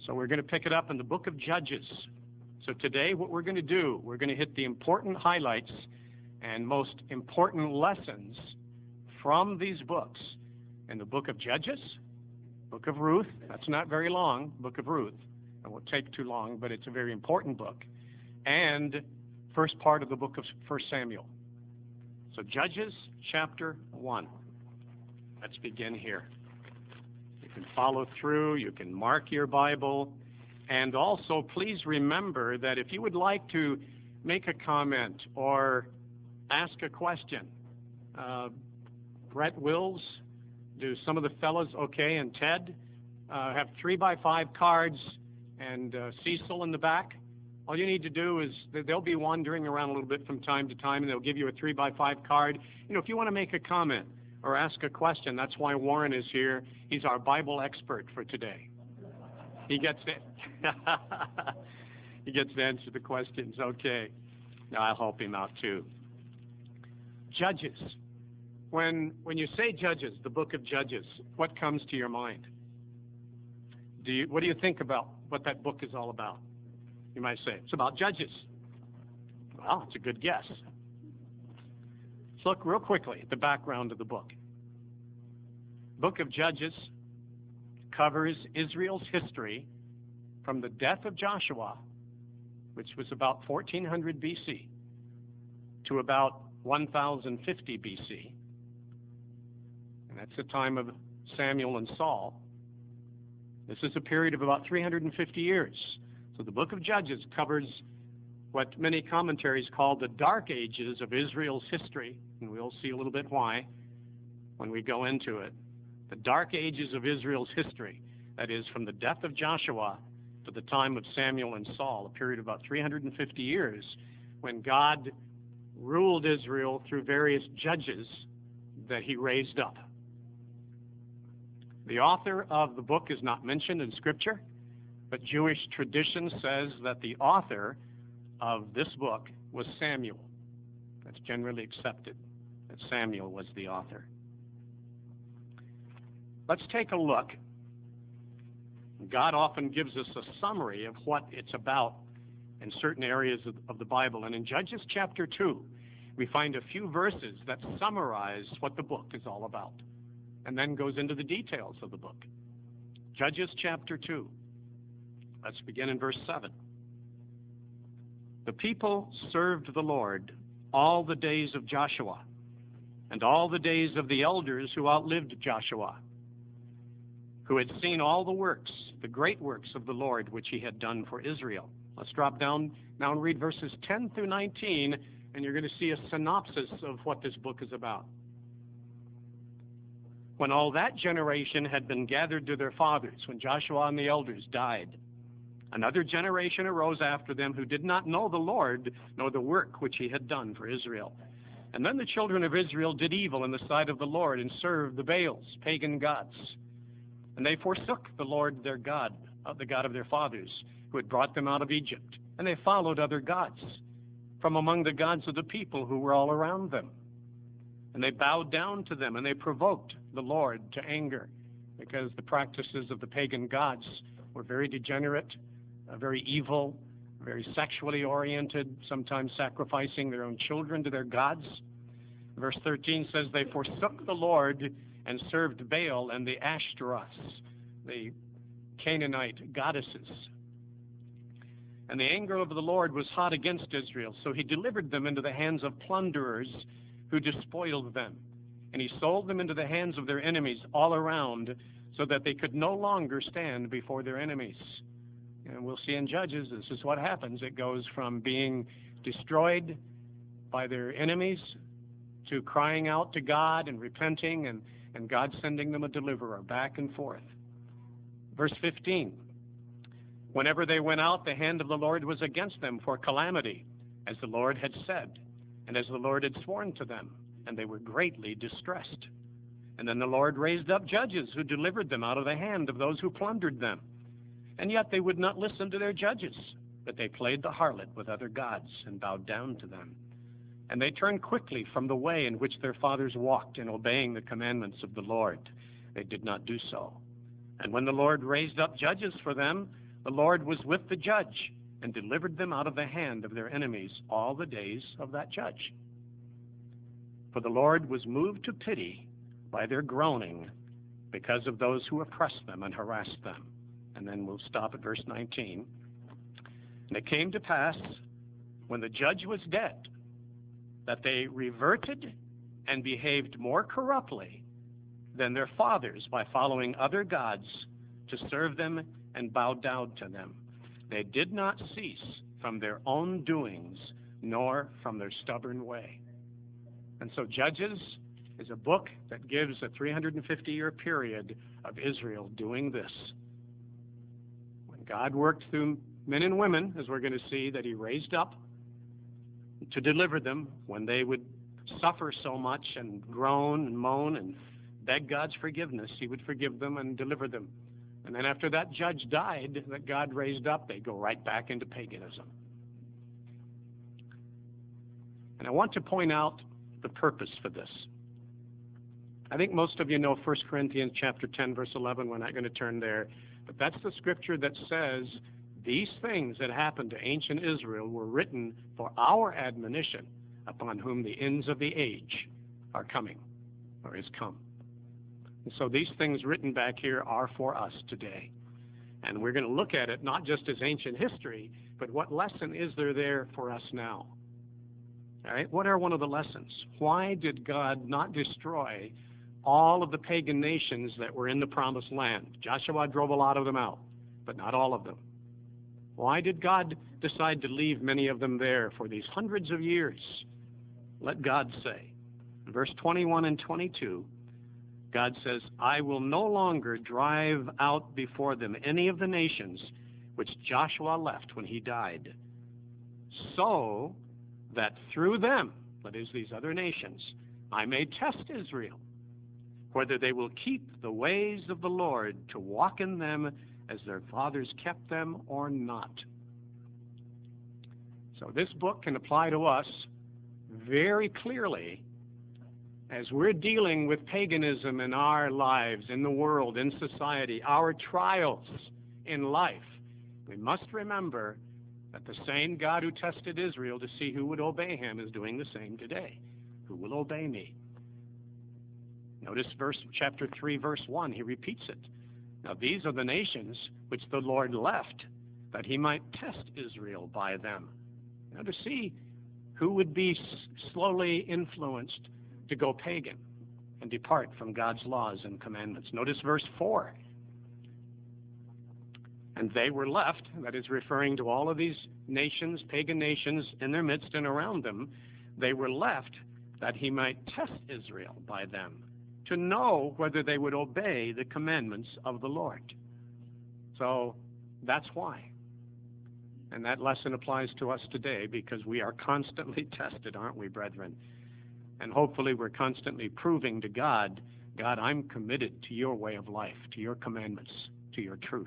So we're going to pick it up in the book of Judges. So today what we're going to do, we're going to hit the important highlights and most important lessons from these books in the book of Judges, book of Ruth. That's not very long, book of Ruth. It won't take too long, but it's a very important book. And first part of the book of 1 Samuel. So Judges chapter 1. Let's begin here. You can follow through, you can mark your Bible, and also please remember that if you would like to make a comment or ask a question, Brett Wills, do some of the fellows, okay, and Ted have 3x5 cards, and Cecil in the back. All you need to do is they'll be wandering around a little bit from time to time, and they'll give you a 3x5 card. You know, if you want to make a comment or ask a question, that's why Warren is here. He's our Bible expert for today. He gets to answer the questions. Okay. Now I'll help him out too. Judges. When you say Judges, the book of Judges, what comes to your mind? What do you think about what that book is all about? You might say, it's about judges. Well, it's a good guess. Let's look real quickly at the background of the book. Book of Judges covers Israel's history from the death of Joshua, which was about 1400 BC, to about 1050 BC. And that's the time of Samuel and Saul. This is a period of about 350 years. So the book of Judges covers what many commentaries call the dark ages of Israel's history, and we'll see a little bit why when we go into it. The dark ages of Israel's history, that is from the death of Joshua to the time of Samuel and Saul, a period of about 350 years when God ruled Israel through various judges that he raised up. The author of the book is not mentioned in Scripture, but Jewish tradition says that the author of this book was Samuel. That's generally accepted, that Samuel was the author. Let's take a look. God often gives us a summary of what it's about in certain areas of the Bible. And in Judges chapter 2, we find a few verses that summarize what the book is all about, and then goes into the details of the book. Judges chapter 2. Let's begin in verse 7. The people served the Lord all the days of Joshua, and all the days of the elders who outlived Joshua, who had seen all the works, the great works of the Lord, which he had done for Israel. Let's drop down now and read verses 10 through 19, and you're going to see a synopsis of what this book is about. When all that generation had been gathered to their fathers, when Joshua and the elders died, another generation arose after them who did not know the Lord, nor the work which he had done for Israel. And then the children of Israel did evil in the sight of the Lord, and served the Baals, pagan gods. And they forsook the Lord their God, the God of their fathers, who had brought them out of Egypt. And they followed other gods from among the gods of the people who were all around them. And they bowed down to them, and they provoked the Lord to anger, because the practices of the pagan gods were very degenerate, very evil, very sexually oriented, sometimes sacrificing their own children to their gods. Verse 13 says, they forsook the Lord and served Baal and the Ashtoreths, the Canaanite goddesses. And the anger of the Lord was hot against Israel, so he delivered them into the hands of plunderers who despoiled them. And he sold them into the hands of their enemies all around, so that they could no longer stand before their enemies. And we'll see in Judges, this is what happens. It goes from being destroyed by their enemies to crying out to God and repenting, and God sending them a deliverer, back and forth. Verse 15, whenever they went out, the hand of the Lord was against them for calamity, as the Lord had said, and as the Lord had sworn to them, and they were greatly distressed. And then the Lord raised up judges who delivered them out of the hand of those who plundered them. And yet they would not listen to their judges, but they played the harlot with other gods and bowed down to them. And they turned quickly from the way in which their fathers walked in obeying the commandments of the Lord. They did not do so. And when the Lord raised up judges for them, The Lord was with the judge and delivered them out of the hand of their enemies all the days of that judge. For the Lord was moved to pity by their groaning because of those who oppressed them and harassed them. And then we'll stop at verse 19. And it came to pass, when the judge was dead, that they reverted and behaved more corruptly than their fathers by following other gods to serve them and bow down to them. They did not cease from their own doings, nor from their stubborn way. And so Judges is a book that gives a 350-year period of Israel doing this. When God worked through men and women, as we're going to see, that he raised up to deliver them when they would suffer so much and groan and moan and beg God's forgiveness, he would forgive them and deliver them. And then after that judge died that God raised up, they go right back into paganism. And I want to point out the purpose for this. I think most of you know 1 Corinthians chapter 10, verse 11. We're not going to turn there. But that's the scripture that says these things that happened to ancient Israel were written for our admonition, upon whom the ends of the age are coming, or is come. And so these things written back here are for us today. And we're going to look at it not just as ancient history, but what lesson is there for us now? All right, what are one of the lessons? Why did God not destroy all of the pagan nations that were in the promised land? Joshua drove a lot of them out, but not all of them. Why did God decide to leave many of them there for these hundreds of years? Let God say. In verse 21 and 22, God says, I will no longer drive out before them any of the nations which Joshua left when he died, so that through them, that is, these other nations, I may test Israel, whether they will keep the ways of the Lord to walk in them as their fathers kept them or not. So this book can apply to us very clearly as we're dealing with paganism in our lives, in the world, in society, our trials in life. We must remember that the same God who tested Israel to see who would obey him is doing the same today. Who will obey me? Notice chapter 3, verse 1. He repeats it. Now these are the nations which the Lord left, that he might test Israel by them. Now to see who would be slowly influenced to go pagan and depart from God's laws and commandments. Notice verse 4. And they were left, that is referring to all of these nations, pagan nations in their midst and around them, they were left that he might test Israel by them, to know whether they would obey the commandments of the Lord. So that's why. And that lesson applies to us today because we are constantly tested, aren't we, brethren? And hopefully we're constantly proving to God, God, I'm committed to your way of life, to your commandments, to your truth.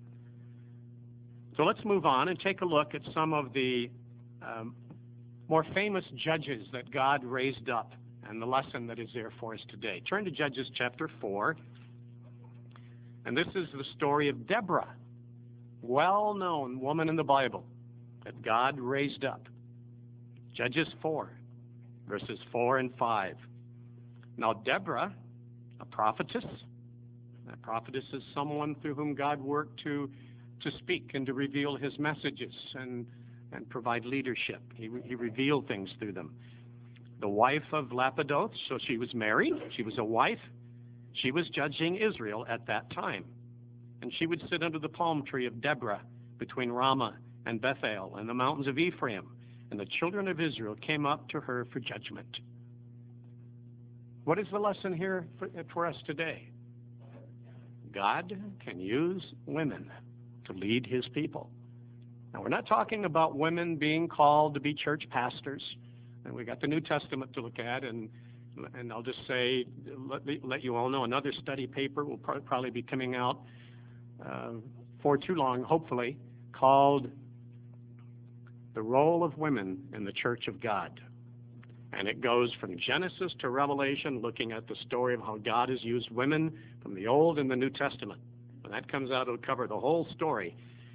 So let's move on and take a look at some of the more famous judges that God raised up and the lesson that is there for us today. Turn to Judges chapter 4. And this is the story of Deborah, well-known woman in the Bible that God raised up. Judges 4, verses 4 and 5. Now Deborah, a prophetess is someone through whom God worked to speak and to reveal his messages and provide leadership. He revealed things through them. The wife of Lapidoth, so she was married, she was a wife. She was judging Israel at that time. And she would sit under the palm tree of Deborah between Ramah and Bethel and the mountains of Ephraim. And the children of Israel came up to her for judgment. What is the lesson here for us today? God can use women to lead his people. Now, we're not talking about women being called to be church pastors. And we got the New Testament to look at, and I'll just say, let you all know, another study paper will probably be coming out for too long, hopefully, called The Role of Women in the Church of God. And it goes from Genesis to Revelation, looking at the story of how God has used women from the Old and the New Testament. When that comes out, it'll cover the whole story.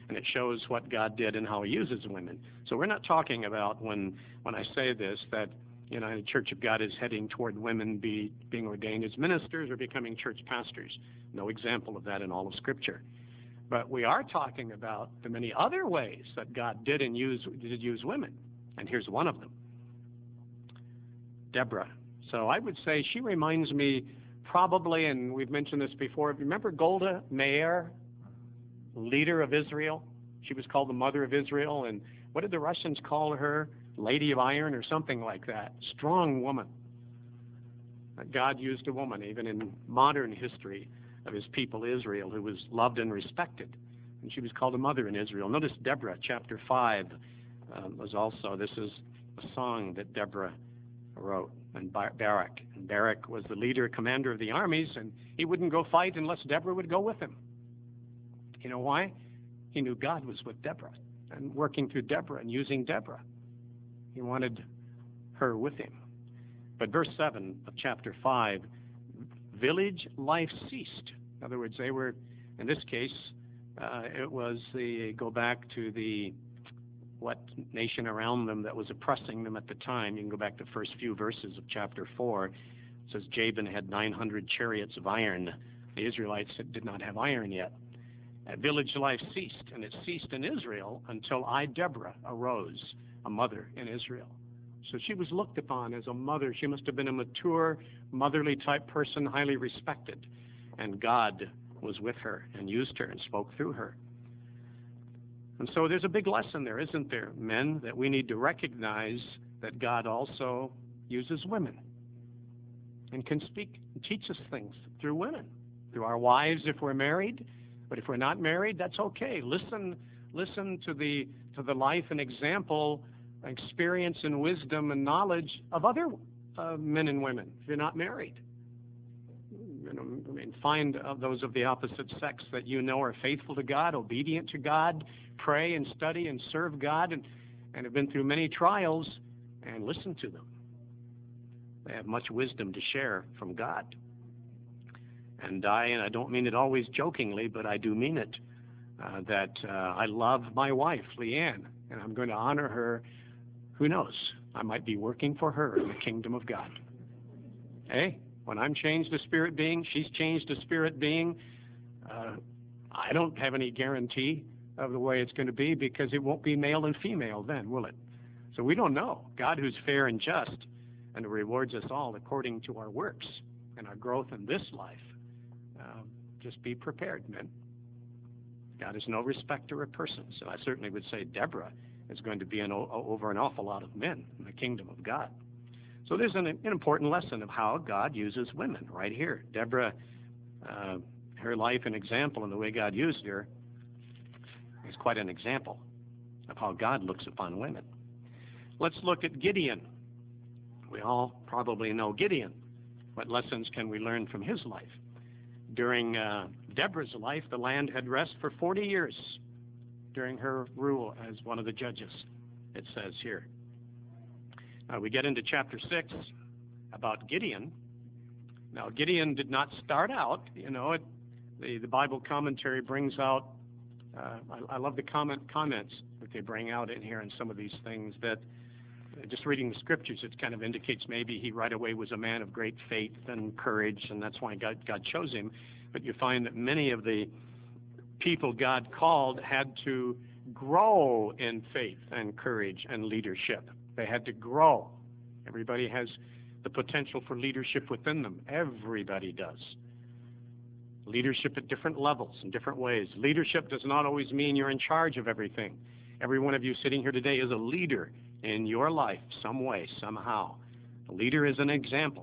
and it shows what God did and how he uses women. So we're not talking about, when I say this, that the Church of God is heading toward women being ordained as ministers or becoming church pastors. No example of that in all of Scripture. But we are talking about the many other ways that God did use women. And here's one of them. Deborah. So I would say she reminds me probably, and we've mentioned this before, remember Golda Meir, leader of Israel? She was called the mother of Israel, and what did the Russians call her? Lady of Iron or something like that. Strong woman. God used a woman even in modern history of his people Israel, who was loved and respected. And she was called a mother in Israel. Notice Deborah, chapter 5, this is a song that Deborah wrote, and Barak. And Barak was the leader, commander of the armies, and he wouldn't go fight unless Deborah would go with him. You know why? He knew God was with Deborah and working through Deborah and using Deborah. He wanted her with him. But verse 7 of chapter 5, village life ceased. In other words, they were, in this case, go back to what nation around them that was oppressing them at the time. You can go back to the first few verses of chapter 4. It says Jabin had 900 chariots of iron. The Israelites did not have iron yet. Village life ceased, and it ceased in Israel until Deborah, arose, a mother in Israel. So she was looked upon as a mother. She must have been a mature, motherly type person, highly respected. And God was with her and used her and spoke through her. And so there's a big lesson there, isn't there, men, that we need to recognize that God also uses women and can speak and teach us things through women, through our wives if we're married. But if we're not married, that's okay. Listen to the life and example, experience and wisdom and knowledge of other men and women if you're not married. Find those of the opposite sex that are faithful to God, obedient to God, pray and study and serve God, and have been through many trials, and listen to them. They have much wisdom to share from God. And I don't mean it always jokingly, but I do mean it, that I love my wife, Leanne, and I'm going to honor her. Who knows? I might be working for her in the kingdom of God. Hey, when I'm changed to spirit being, she's changed to spirit being. I don't have any guarantee of the way it's going to be, because it won't be male and female then, will it? So we don't know. God, who's fair and just and rewards us all according to our works and our growth in this life. Just be prepared, men. God is no respecter of persons. So I certainly would say Deborah is going to be over an awful lot of men in the kingdom of God. So there's an important lesson of how God uses women right here. Deborah, her life and example and the way God used her is quite an example of how God looks upon women. Let's look at Gideon. We all probably know Gideon. What lessons can we learn from his life? During Deborah's life, the land had rest for 40 years during her rule as one of the judges, it says here. We get into chapter 6 about Gideon. Now, Gideon did not start out, the Bible commentary brings out, I love the comments that they bring out in here and some of these things that, just reading the scriptures, it kind of indicates maybe he right away was a man of great faith and courage, and that's why God chose him. But you find that many of the people God called had to grow in faith and courage and leadership. They had to grow. Everybody has the potential for leadership within them. Everybody does. Leadership at different levels in different ways. Leadership does not always mean you're in charge of everything. Every one of you sitting here today is a leader in your life, some way, somehow. A leader is an example.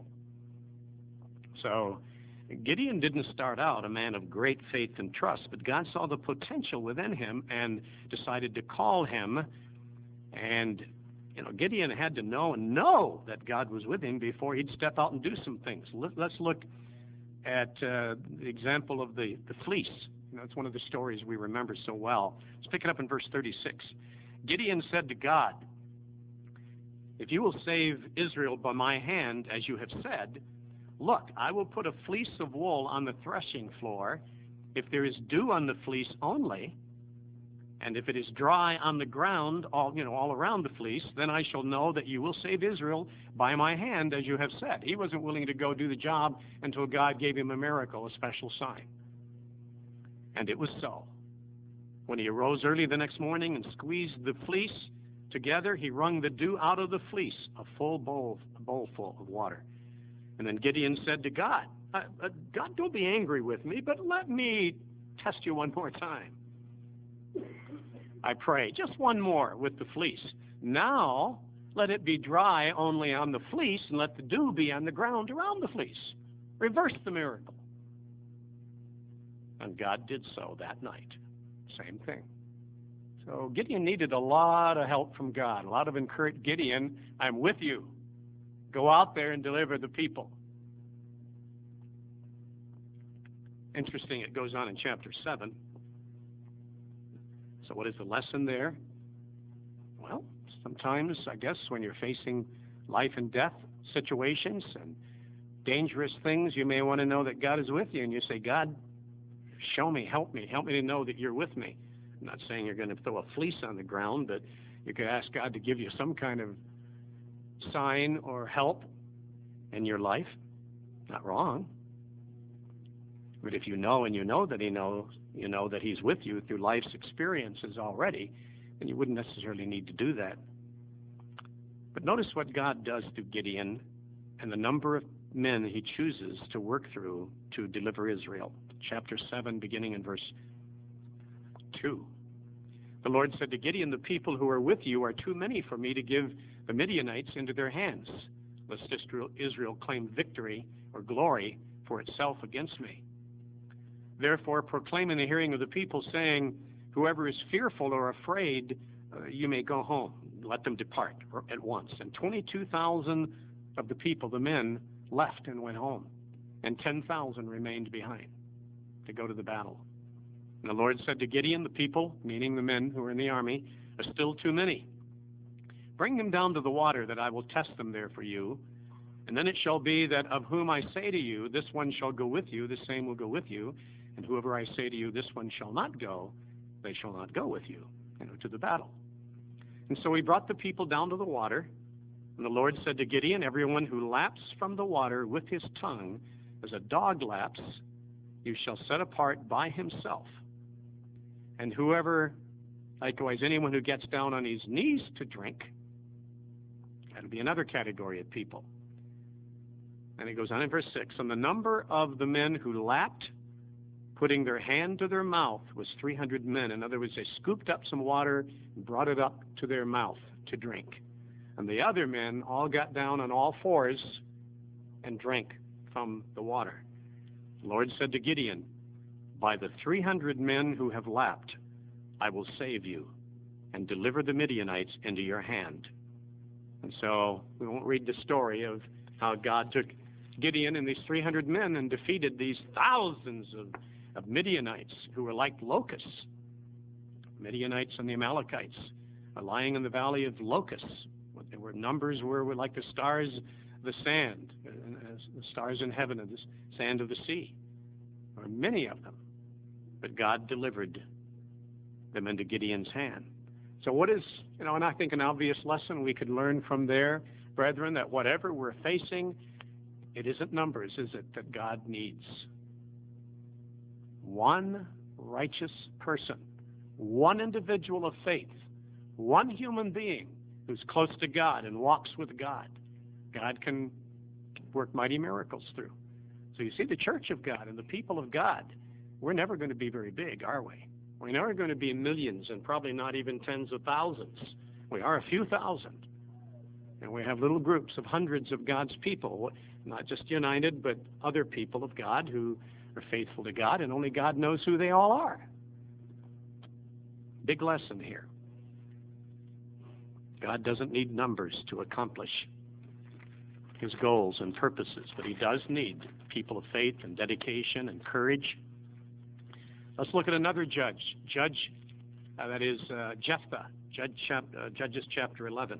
So Gideon didn't start out a man of great faith and trust, but God saw the potential within him and decided to call him. And Gideon had to know that God was with him before he'd step out and do some things. Let's look at the example of the fleece. It's one of the stories we remember so well. Let's pick it up in verse 36. Gideon said to God, "If you will save Israel by my hand, as you have said, look, I will put a fleece of wool on the threshing floor. If there is dew on the fleece only, And if it is dry on the ground, all around the fleece, then I shall know that you will save Israel by my hand, as you have said. He wasn't willing to go do the job until God gave him a miracle, a special sign. And it was so. When he arose early the next morning and squeezed the fleece together, he wrung the dew out of the fleece, a bowl full of water. And then Gideon said to God, God, don't be angry with me, but let me test you one more time. I pray, just one more with the fleece. Now, let it be dry only on the fleece, and let the dew be on the ground around the fleece. Reverse the miracle. And God did so that night. Same thing. So Gideon needed a lot of help from God, a lot of encouragement. Gideon, I'm with you. Go out there and deliver the people. Interesting, it goes on in chapter 7. So what is the lesson there? Well, sometimes, I guess, when you're facing life and death situations and dangerous things, you may want to know that God is with you. And you say, God, show me, help me to know that you're with me. I'm not saying you're going to throw a fleece on the ground, but you could ask God to give you some kind of sign or help in your life. Not wrong. But if you know and you know that he knows, you know that he's with you through life's experiences already, then you wouldn't necessarily need to do that. But notice what God does through Gideon and the number of men he chooses to work through to deliver Israel. Chapter 7, beginning in verse 2. The Lord said to Gideon, the people who are with you are too many for me to give the Midianites into their hands, lest Israel claim victory or glory for itself against me. Therefore proclaim in the hearing of the people, saying, whoever is fearful or afraid, you may go home. Let them depart at once. And 22,000 of the people, the men, left and went home, and 10,000 remained behind to go to the battle. And the Lord said to Gideon, the people, meaning the men who are in the army, are still too many. Bring them down to the water, that I will test them there for you. And then it shall be that of whom I say to you, this one shall go with you, the same will go with you. And whoever I say to you, this one shall not go, they shall not go with you, to the battle. And so he brought the people down to the water. And the Lord said to Gideon, everyone who laps from the water with his tongue, as a dog laps, you shall set apart by himself. And whoever, likewise anyone who gets down on his knees to drink, that'll be another category of people. And it goes on in verse 6, and the number of the men who lapped, putting their hand to their mouth, was 300 men. In other words, they scooped up some water and brought it up to their mouth to drink. And the other men all got down on all fours and drank from the water. The Lord said to Gideon, by the 300 men who have lapped, I will save you and deliver the Midianites into your hand. And so we won't read the story of how God took Gideon and these 300 men and defeated these thousands of Midianites who were like locusts. Midianites and the Amalekites are lying in the valley of locusts. What their numbers were like the stars of the sand, the stars in heaven and the sand of the sea. There were many of them. But God delivered them into Gideon's hand. So what is, and I think an obvious lesson we could learn from there, brethren, that whatever we're facing, it isn't numbers, is it, that God needs? One righteous person, one individual of faith, one human being who's close to God and walks with God. God can work mighty miracles through. So you see, the church of God and the people of God, we're never going to be very big, are we? We're never going to be millions and probably not even tens of thousands. We are a few thousand. And we have little groups of hundreds of God's people, not just united, but other people of God who are faithful to God, and only God knows who they all are. Big lesson here. God doesn't need numbers to accomplish his goals and purposes, but he does need people of faith and dedication and courage. Let's look at another judge. That is Jephthah, Judges chapter 11.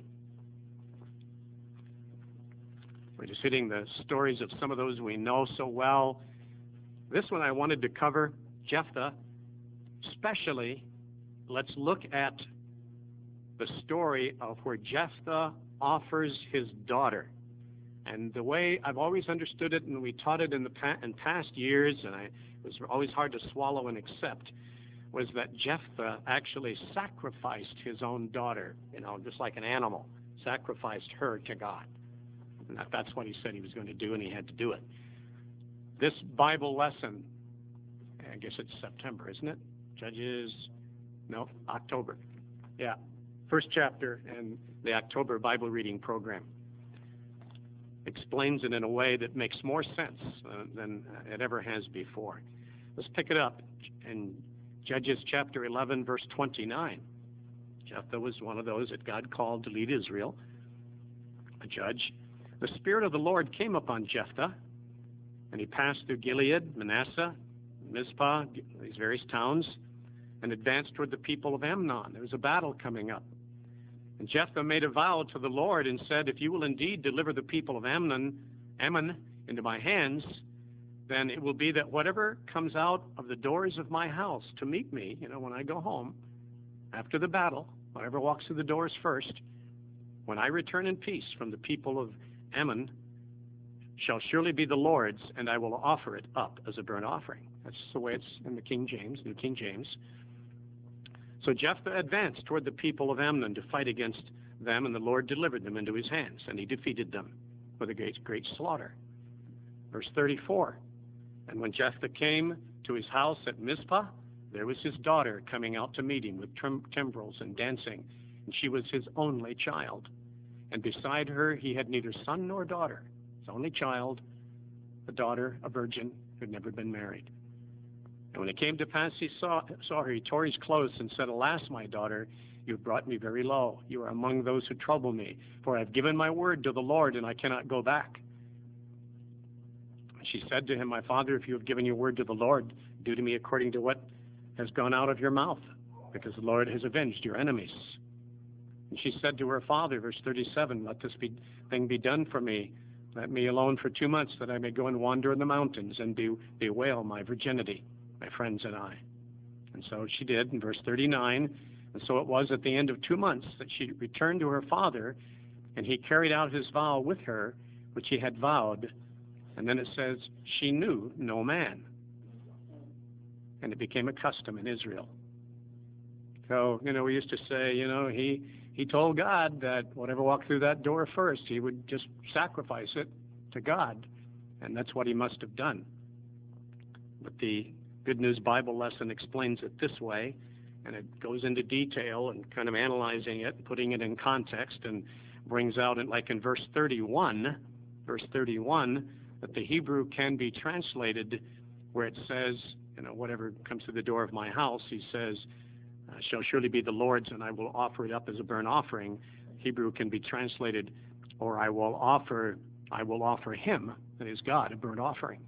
We're just hitting the stories of some of those we know so well. This one I wanted to cover, Jephthah, especially let's look at the story of where Jephthah offers his daughter. And the way I've always understood it, and we taught it in past years, and it was always hard to swallow and accept, was that Jephthah actually sacrificed his own daughter, just like an animal, sacrificed her to God. And that's what he said he was going to do, and he had to do it. This Bible lesson, I guess it's September, isn't it? October. Yeah, first chapter in the October Bible reading program explains it in a way that makes more sense than it ever has before. Let's pick it up in Judges chapter 11, verse 29. Jephthah was one of those that God called to lead Israel, a judge. The Spirit of the Lord came upon Jephthah, and he passed through Gilead, Manasseh, Mizpah, these various towns, and advanced toward the people of Ammon. There was a battle coming up. And Jephthah made a vow to the Lord and said, if you will indeed deliver the people of Ammon into my hands, then it will be that whatever comes out of the doors of my house to meet me, when I go home after the battle, whatever walks through the doors first, when I return in peace from the people of Ammon, shall surely be the Lord's, and I will offer it up as a burnt offering. That's the way it's in the King James, New King James. So Jephthah advanced toward the people of Ammon to fight against them, and the Lord delivered them into his hands, and he defeated them with a great slaughter. Verse 34, and when Jephthah came to his house at Mizpah, there was his daughter coming out to meet him with timbrels and dancing, and she was his only child. And beside her he had neither son nor daughter, his only child, a daughter, a virgin, who had never been married. And when it came to pass he saw her, he tore his clothes and said, alas, my daughter, you have brought me very low. You are among those who trouble me, for I have given my word to the Lord, and I cannot go back. She said to him, my father, if you have given your word to the Lord, do to me according to what has gone out of your mouth, because the Lord has avenged your enemies. And she said to her father, verse 37, let this thing be done for me. Let me alone for 2 months, that I may go and wander in the mountains and bewail my virginity, my friends and I. And so she did in verse 39. And so it was at the end of 2 months that she returned to her father, and he carried out his vow with her, which he had vowed. And then it says, she knew no man. And it became a custom in Israel. So, we used to say, he told God that whatever walked through that door first, he would just sacrifice it to God. And that's what he must have done. But the Good News Bible lesson explains it this way, and it goes into detail and kind of analyzing it, putting it in context, and brings out, like in verse 31, that the Hebrew can be translated where it says, whatever comes through the door of my house, he says, shall surely be the Lord's, and I will offer it up as a burnt offering. Hebrew can be translated, or I will offer him, that is God, a burnt offering.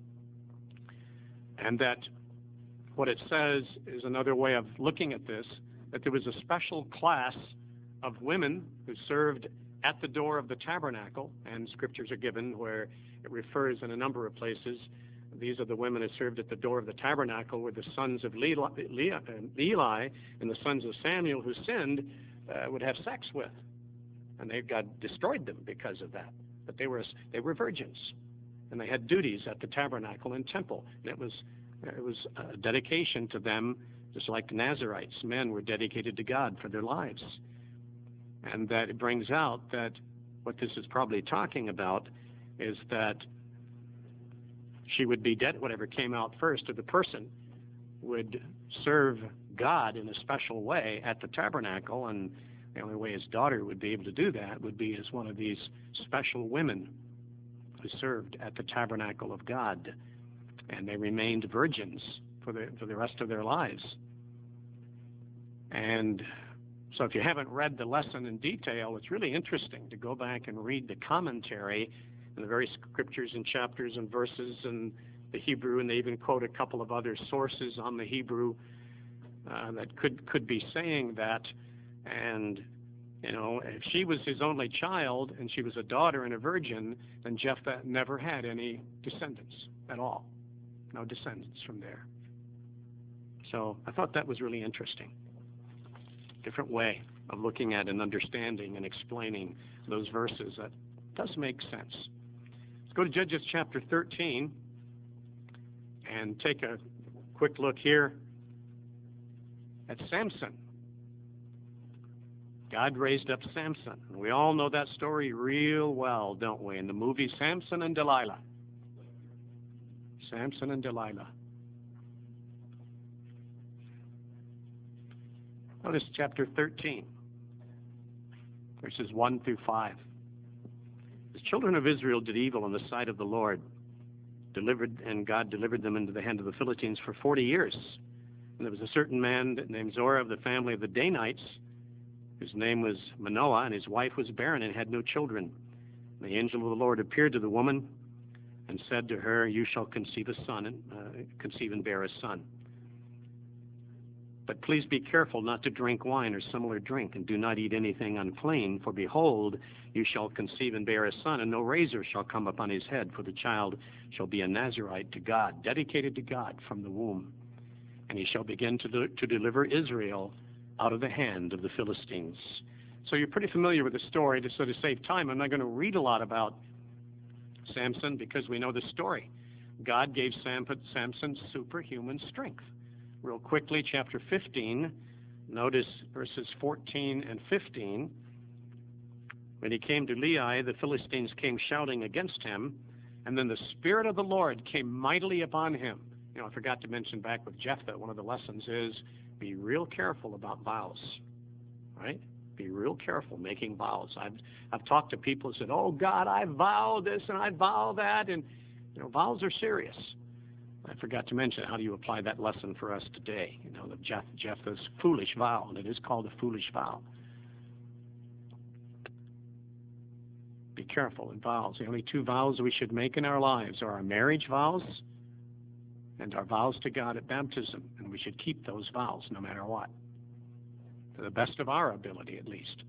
And that what it says is another way of looking at this, that there was a special class of women who served at the door of the tabernacle, and scriptures are given where it refers in a number of places. These are the women who served at the door of the tabernacle, where the sons of Eli and the sons of Samuel who sinned would have sex with. And God destroyed them because of that. But they were virgins, and they had duties at the tabernacle and temple. And it was a dedication to them, just like the Nazarites. Men were dedicated to God for their lives. And that it brings out that what this is probably talking about is that she would be dead, whatever came out first, or the person would serve God in a special way at the tabernacle, and the only way his daughter would be able to do that would be as one of these special women who served at the tabernacle of God, and they remained virgins for the rest of their lives. And so if you haven't read the lesson in detail, it's really interesting to go back and read the commentary and the various scriptures and chapters and verses and the Hebrew, and they even quote a couple of other sources on the Hebrew that could be saying that. And, if she was his only child and she was a daughter and a virgin, then Jephthah never had any descendants at all. No descendants from there. So I thought that was really interesting. different way of looking at and understanding and explaining those verses. That does make sense. Let's go to Judges chapter 13 and take a quick look here at Samson. God raised up Samson. We all know that story real well, don't we? In the movie Samson and Delilah. Samson and Delilah. Notice chapter 13, verses 1 through 5. The children of Israel did evil in the sight of the Lord, and God delivered them into the hand of the Philistines for 40 years. And there was a certain man named Zorah of the family of the Danites, whose name was Manoah, and his wife was barren and had no children. And the angel of the Lord appeared to the woman and said to her, "You shall conceive a son, and bear a son. But please be careful not to drink wine or similar drink, and do not eat anything unclean, for behold, you shall conceive and bear a son, and no razor shall come upon his head, for the child shall be a Nazirite to God, dedicated to God from the womb. And he shall begin to deliver Israel out of the hand of the Philistines." So you're pretty familiar with the story. So to save time, I'm not going to read a lot about Samson because we know the story. God gave Samson superhuman strength. Real quickly, chapter 15, notice verses 14 and 15. When he came to Lehi, the Philistines came shouting against him, and then the Spirit of the Lord came mightily upon him. You know, I forgot to mention back with Jephthah, one of the lessons is be real careful about vows, right? Be real careful making vows. I've talked to people who said, "Oh God, I vow this and I vow that," and you know, vows are serious. I forgot to mention, how do you apply that lesson for us today? You know, the Jephthah's foolish vow, and it is called a foolish vow. Be careful in vows. The only two vows we should make in our lives are our marriage vows and our vows to God at baptism, and we should keep those vows no matter what, to the best of our ability at least.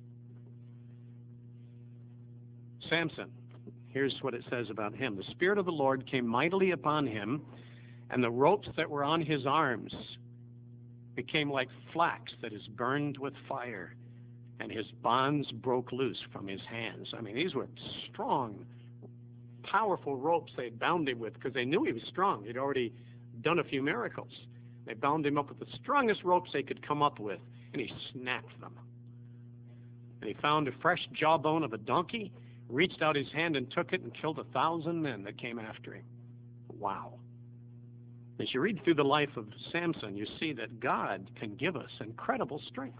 Samson, here's what it says about him. The Spirit of the Lord came mightily upon him, and the ropes that were on his arms became like flax that is burned with fire, and his bonds broke loose from his hands. I mean, these were strong, powerful ropes they bound him with because they knew he was strong. He'd already done a few miracles. They bound him up with the strongest ropes they could come up with, and he snapped them. And he found a fresh jawbone of a donkey, reached out his hand and took it and killed 1,000 men that came after him. Wow. As you read through the life of Samson, you see that God can give us incredible strength.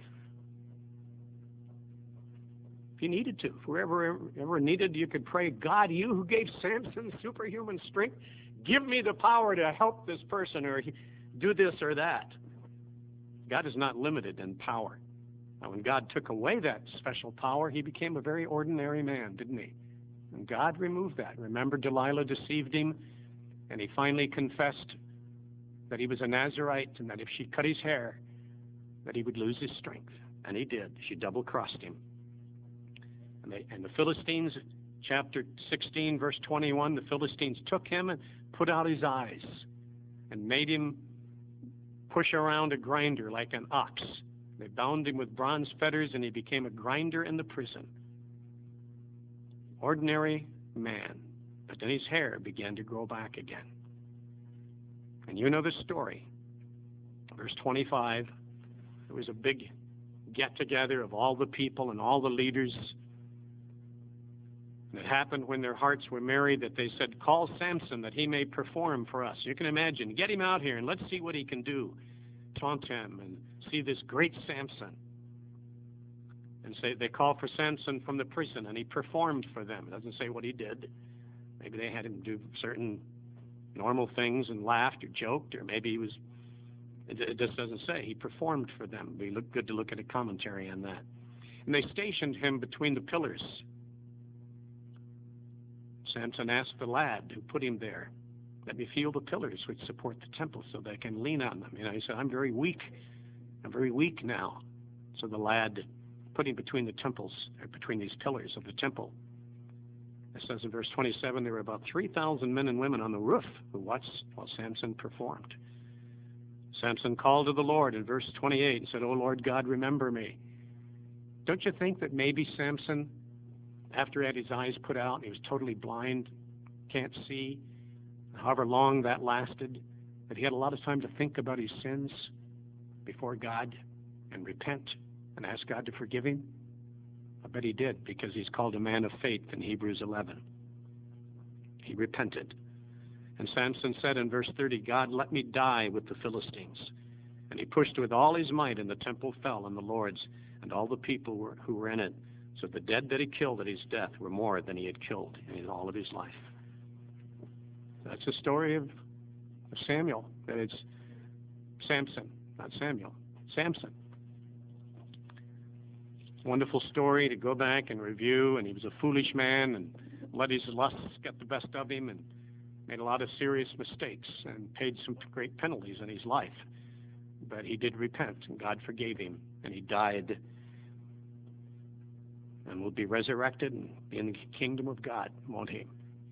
If you needed to, if we ever needed, you could pray, "God, you who gave Samson superhuman strength, give me the power to help this person or do this or that." God is not limited in power. Now, when God took away that special power, he became a very ordinary man, didn't he? And God removed that. Remember, Delilah deceived him, and he finally confessed that he was a Nazirite and that if she cut his hair, that he would lose his strength. And he did. She double-crossed him. And the Philistines, chapter 16, verse 21, the Philistines took him and put out his eyes and made him push around a grinder like an ox. They bound him with bronze fetters, and he became a grinder in the prison. Ordinary man. But then his hair began to grow back again. And you know the story. Verse 25, there was a big get-together of all the people and all the leaders. And it happened when their hearts were merry that they said, "Call Samson that he may perform for us." You can imagine, get him out here and let's see what he can do. Taunt him and see this great Samson. And say they call for Samson from the prison, and he performed for them. It doesn't say what he did. Maybe they had him do certain normal things and laughed or joked, or maybe it just doesn't say. He performed for them. It'd be good to look at a commentary on that. And they stationed him between the pillars. Samson asked the lad who put him there, "Let me feel the pillars which support the temple so they can lean on them." You know, he said, I'm very weak now. So the lad put him between the temples, or between these pillars of the temple. It says in verse 27, there were about 3,000 men and women on the roof who watched while Samson performed. Samson called to the Lord in verse 28 and said, "O Lord God, remember me." Don't you think that maybe Samson, after he had his eyes put out and he was totally blind, can't see, however long that lasted, that he had a lot of time to think about his sins before God and repent and ask God to forgive him? I bet he did, because he's called a man of faith in Hebrews 11. He repented. And Samson said in verse 30, "God, let me die with the Philistines." And he pushed with all his might, and the temple fell, and the Lord's, and all the people who were in it. So the dead that he killed at his death were more than he had killed in all of his life. That's the story of Samuel. That it's Samson, not Samuel. Samson. Wonderful story to go back and review. And he was a foolish man and let his lusts get the best of him and made a lot of serious mistakes and paid some great penalties in his life. But he did repent, and God forgave him, and he died and will be resurrected and be in the kingdom of God, won't he?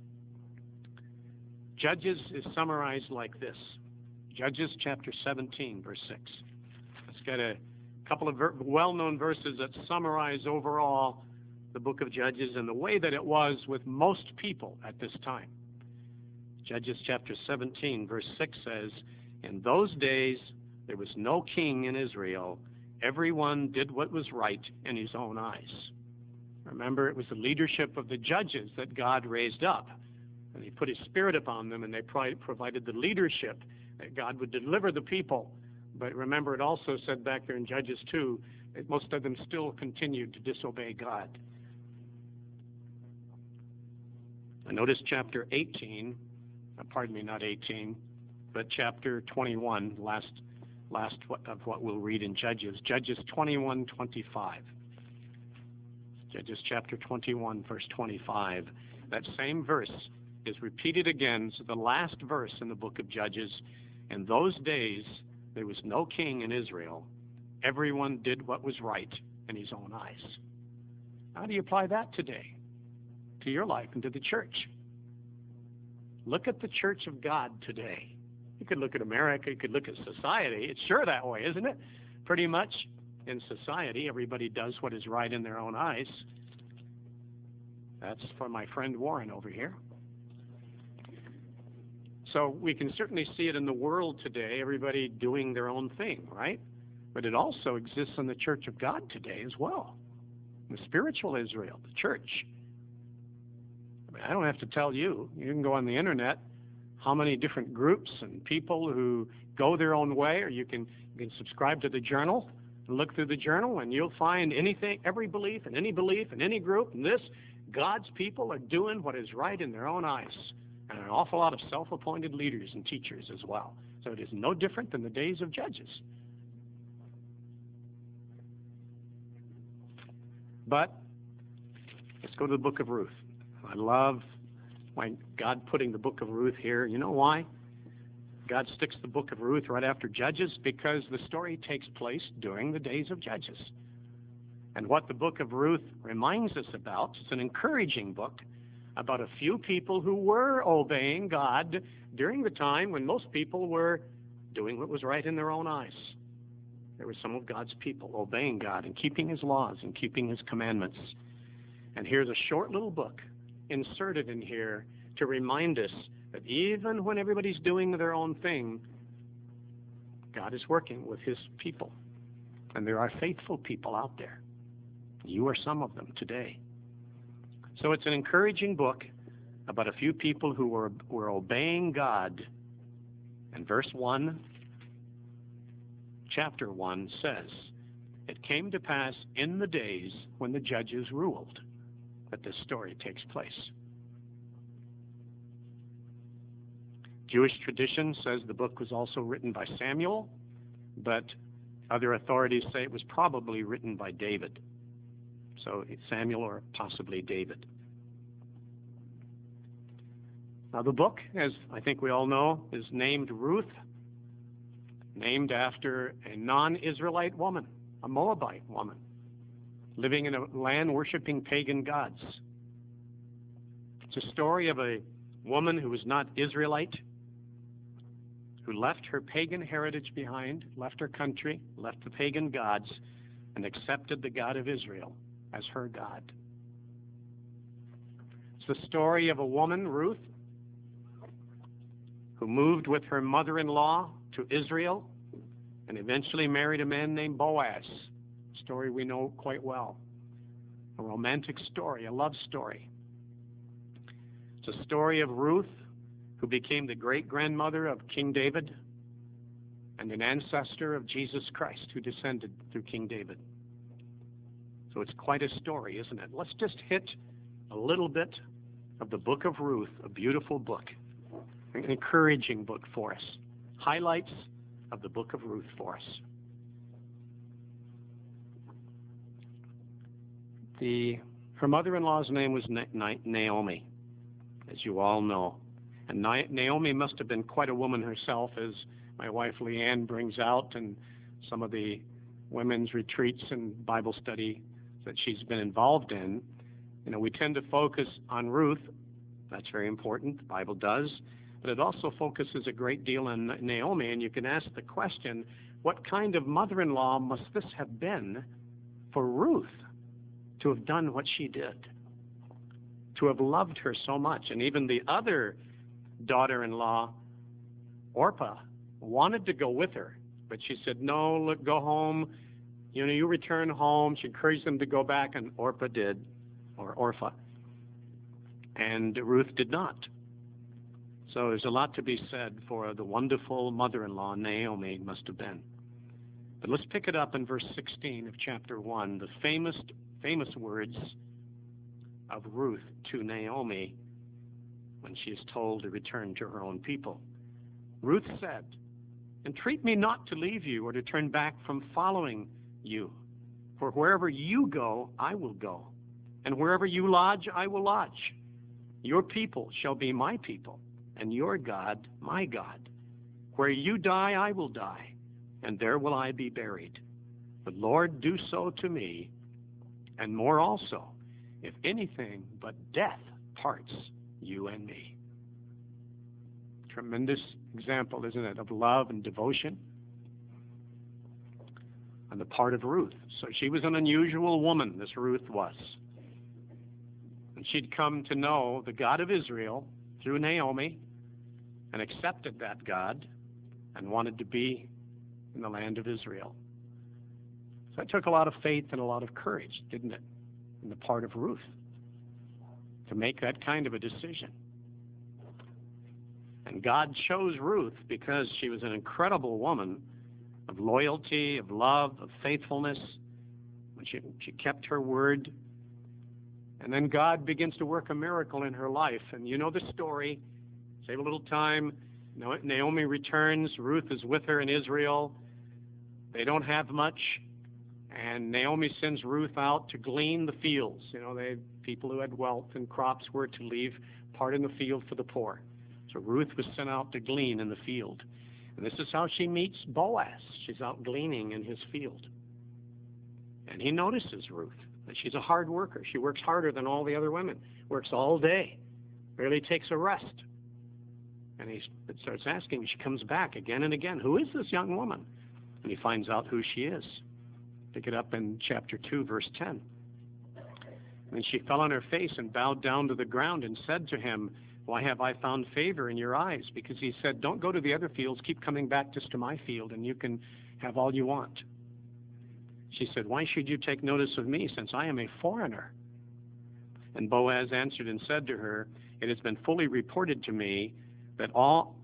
Judges is summarized like this. Judges chapter 17, verse 6. It's got a couple of well-known verses that summarize overall the book of Judges and the way that it was with most people at this time. Judges chapter 17, verse 6 says, "In those days there was no king in Israel. Everyone did what was right in his own eyes." Remember, it was the leadership of the judges that God raised up. And he put his spirit upon them, and they provided the leadership that God would deliver the people. But remember, it also said back there in Judges 2 that most of them still continued to disobey God. And notice chapter 18, pardon me, not 18, but chapter 21, last of what we'll read in Judges. Judges 21:25. Judges chapter 21, verse 25. That same verse is repeated again. So the last verse in the book of Judges. "In those days there was no king in Israel. Everyone did what was right in his own eyes." How do you apply that today to your life and to the church? Look at the church of God today. You could look at America, you could look at society. It's sure that way, isn't it? Pretty much in society, everybody does what is right in their own eyes. That's for my friend Warren over here. So we can certainly see it in the world today, everybody doing their own thing, right? But it also exists in the church of God today as well. The spiritual Israel, the church. I mean, I don't have to tell you. You can go on the internet, how many different groups and people who go their own way, or you can subscribe to the journal and look through the journal, and you'll find anything, every belief in any group, and this, God's people are doing what is right in their own eyes. And an awful lot of self-appointed leaders and teachers as well. So it is no different than the days of Judges. But let's go to the book of Ruth. I love God putting the book of Ruth here. You know why? God sticks the book of Ruth right after Judges, because the story takes place during the days of Judges. And what the book of Ruth reminds us about, it's an encouraging book about a few people who were obeying God during the time when most people were doing what was right in their own eyes. There were some of God's people obeying God and keeping his laws and keeping his commandments. And here's a short little book inserted in here to remind us that even when everybody's doing their own thing, God is working with his people. And there are faithful people out there. You are some of them today. So it's an encouraging book about a few people who were obeying God. And verse 1, chapter 1 says, "It came to pass in the days when the judges ruled," that this story takes place. Jewish tradition says the book was also written by Samuel, but other authorities say it was probably written by David. So it's Samuel or possibly David. Now the book, as I think we all know, is named Ruth, named after a non-Israelite woman, a Moabite woman, living in a land worshiping pagan gods. It's a story of a woman who was not Israelite, who left her pagan heritage behind, left her country, left the pagan gods, and accepted the God of Israel as her God. It's the story of a woman, Ruth, who moved with her mother-in-law to Israel and eventually married a man named Boaz, a story we know quite well. A romantic story, a love story. It's a story of Ruth, who became the great-grandmother of King David and an ancestor of Jesus Christ, who descended through King David. So it's quite a story, isn't it? Let's just hit a little bit of the book of Ruth, a beautiful book, an encouraging book for us. Highlights of the book of Ruth for us. Her mother-in-law's name was Naomi, as you all know. And Naomi must have been quite a woman herself, as my wife Leanne brings out in some of the women's retreats and Bible study that she's been involved in. You know, we tend to focus on Ruth. That's very important. The Bible does. But it also focuses a great deal on Naomi. And you can ask the question, what kind of mother-in-law must this have been for Ruth to have done what she did? To have loved her so much. And even the other daughter-in-law, Orpah, wanted to go with her. But she said, no, look, go home. You know, you return home. She encouraged them to go back, and Orpah did, or Orpha. And Ruth did not. So there's a lot to be said for the wonderful mother-in-law Naomi must have been. But let's pick it up in verse 16 of chapter 1, the famous words of Ruth to Naomi when she is told to return to her own people. Ruth said, "Entreat me not to leave you or to turn back from following you. For wherever you go, I will go, and wherever you lodge, I will lodge. Your people shall be my people, and your God, my God. Where you die, I will die, and there will I be buried. The Lord do so to me, and more also, if anything but death parts you and me." Tremendous example, isn't it, of love and devotion on the part of Ruth. So she was an unusual woman, this Ruth was. And she'd come to know the God of Israel through Naomi and accepted that God and wanted to be in the land of Israel. So it took a lot of faith and a lot of courage, didn't it, on the part of Ruth to make that kind of a decision. And God chose Ruth because she was an incredible woman of loyalty, of love, of faithfulness. When she kept her word. And then God begins to work a miracle in her life. And you know the story. Save a little time. Naomi returns. Ruth is with her in Israel. They don't have much. And Naomi sends Ruth out to glean the fields. You know, people who had wealth and crops were to leave part in the field for the poor. So Ruth was sent out to glean in the field. And this is how she meets Boaz. She's out gleaning in his field. And he notices Ruth, that she's a hard worker. She works harder than all the other women. Works all day. Barely takes a rest. And he starts asking, she comes back again and again, who is this young woman? And he finds out who she is. Pick it up in chapter 2, verse 10. And she fell on her face and bowed down to the ground and said to him, "Why have I found favor in your eyes?" Because he said, "Don't go to the other fields. Keep coming back just to my field, and you can have all you want." She said, "Why should you take notice of me, since I am a foreigner?" And Boaz answered and said to her, "It has been fully reported to me all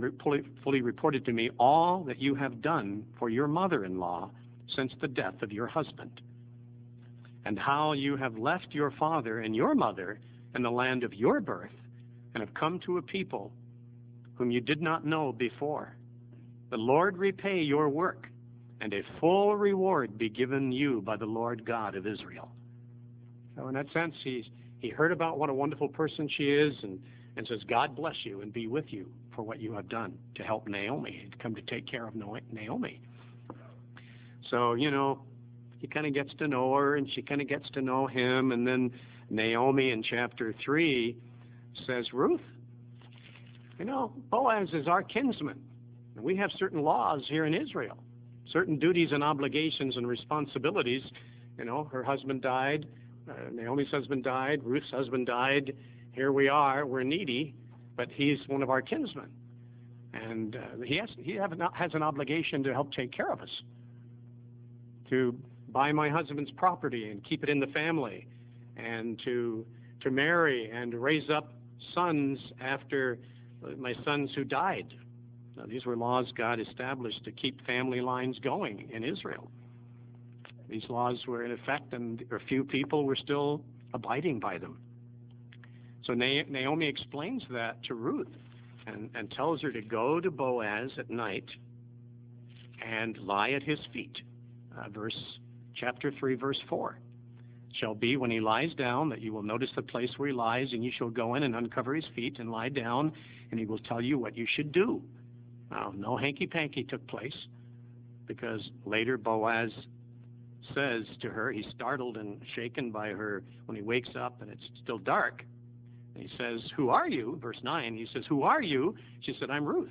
that you have done for your mother-in-law since the death of your husband, and how you have left your father and your mother in the land of your birth, and have come to a people whom you did not know before. The Lord repay your work, and a full reward be given you by the Lord God of Israel." So in that sense, he heard about what a wonderful person she is, and says, "God bless you and be with you for what you have done to help Naomi, and come to take care of Naomi." So, you know, he kind of gets to know her, and she kind of gets to know him. And then Naomi in chapter 3 says, "Ruth, you know, Boaz is our kinsman. And we have certain laws here in Israel, certain duties and obligations and responsibilities. You know, her husband died, Naomi's husband died, Ruth's husband died. Here we are, we're needy, but he's one of our kinsmen. And he has an obligation to help take care of us, to buy my husband's property and keep it in the family, and to marry and raise up sons after my sons who died. Now, these were laws God established to keep family lines going in Israel. These laws were in effect, and a few people were still abiding by them. So Naomi explains that to Ruth and tells her to go to Boaz at night and lie at his feet. Chapter 3, verse 4. Shall be when he lies down that you will notice the place where he lies, and you shall go in and uncover his feet and lie down, and he will tell you what you should do. Now, no hanky-panky took place, because later Boaz says to her, he's startled and shaken by her when he wakes up and it's still dark. And he says, who are you? Verse 9, he says, who are you? She said, I'm Ruth.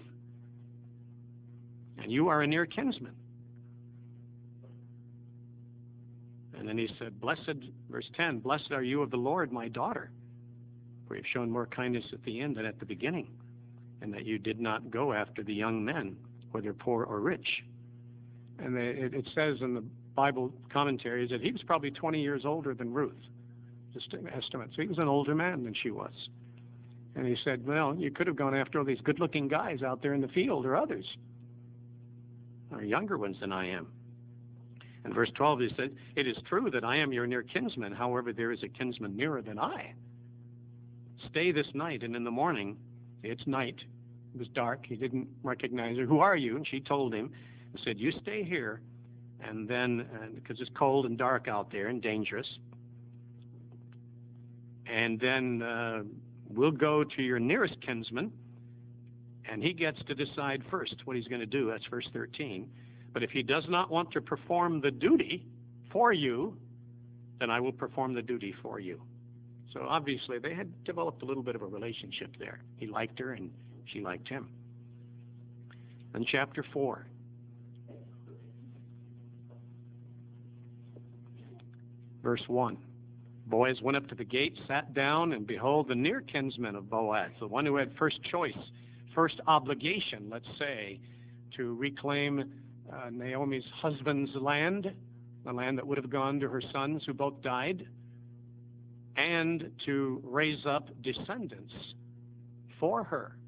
And you are a near kinsman. And then he said, blessed, verse 10, blessed are you of the Lord, my daughter, for you have shown more kindness at the end than at the beginning, and that you did not go after the young men, whether poor or rich. And it says in the Bible commentaries that he was probably 20 years older than Ruth, just an estimate. So he was an older man than she was. And he said, well, you could have gone after all these good-looking guys out there in the field, or others, or younger ones than I am. In verse 12, he said, it is true that I am your near kinsman. However, there is a kinsman nearer than I. Stay this night, and in the morning, it's night. It was dark. He didn't recognize her. Who are you? And she told him, and said, you stay here, and then, because it's cold and dark out there and dangerous, and then we'll go to your nearest kinsman, and he gets to decide first what he's going to do. That's verse 13. But if he does not want to perform the duty for you, then I will perform the duty for you. So obviously they had developed a little bit of a relationship there. He liked her and she liked him. In chapter 4, verse 1, Boaz went up to the gate, sat down, and behold, the near kinsman of Boaz, the one who had first choice, first obligation, let's say, to reclaim Naomi's husband's land, the land that would have gone to her sons who both died, and to raise up descendants for her.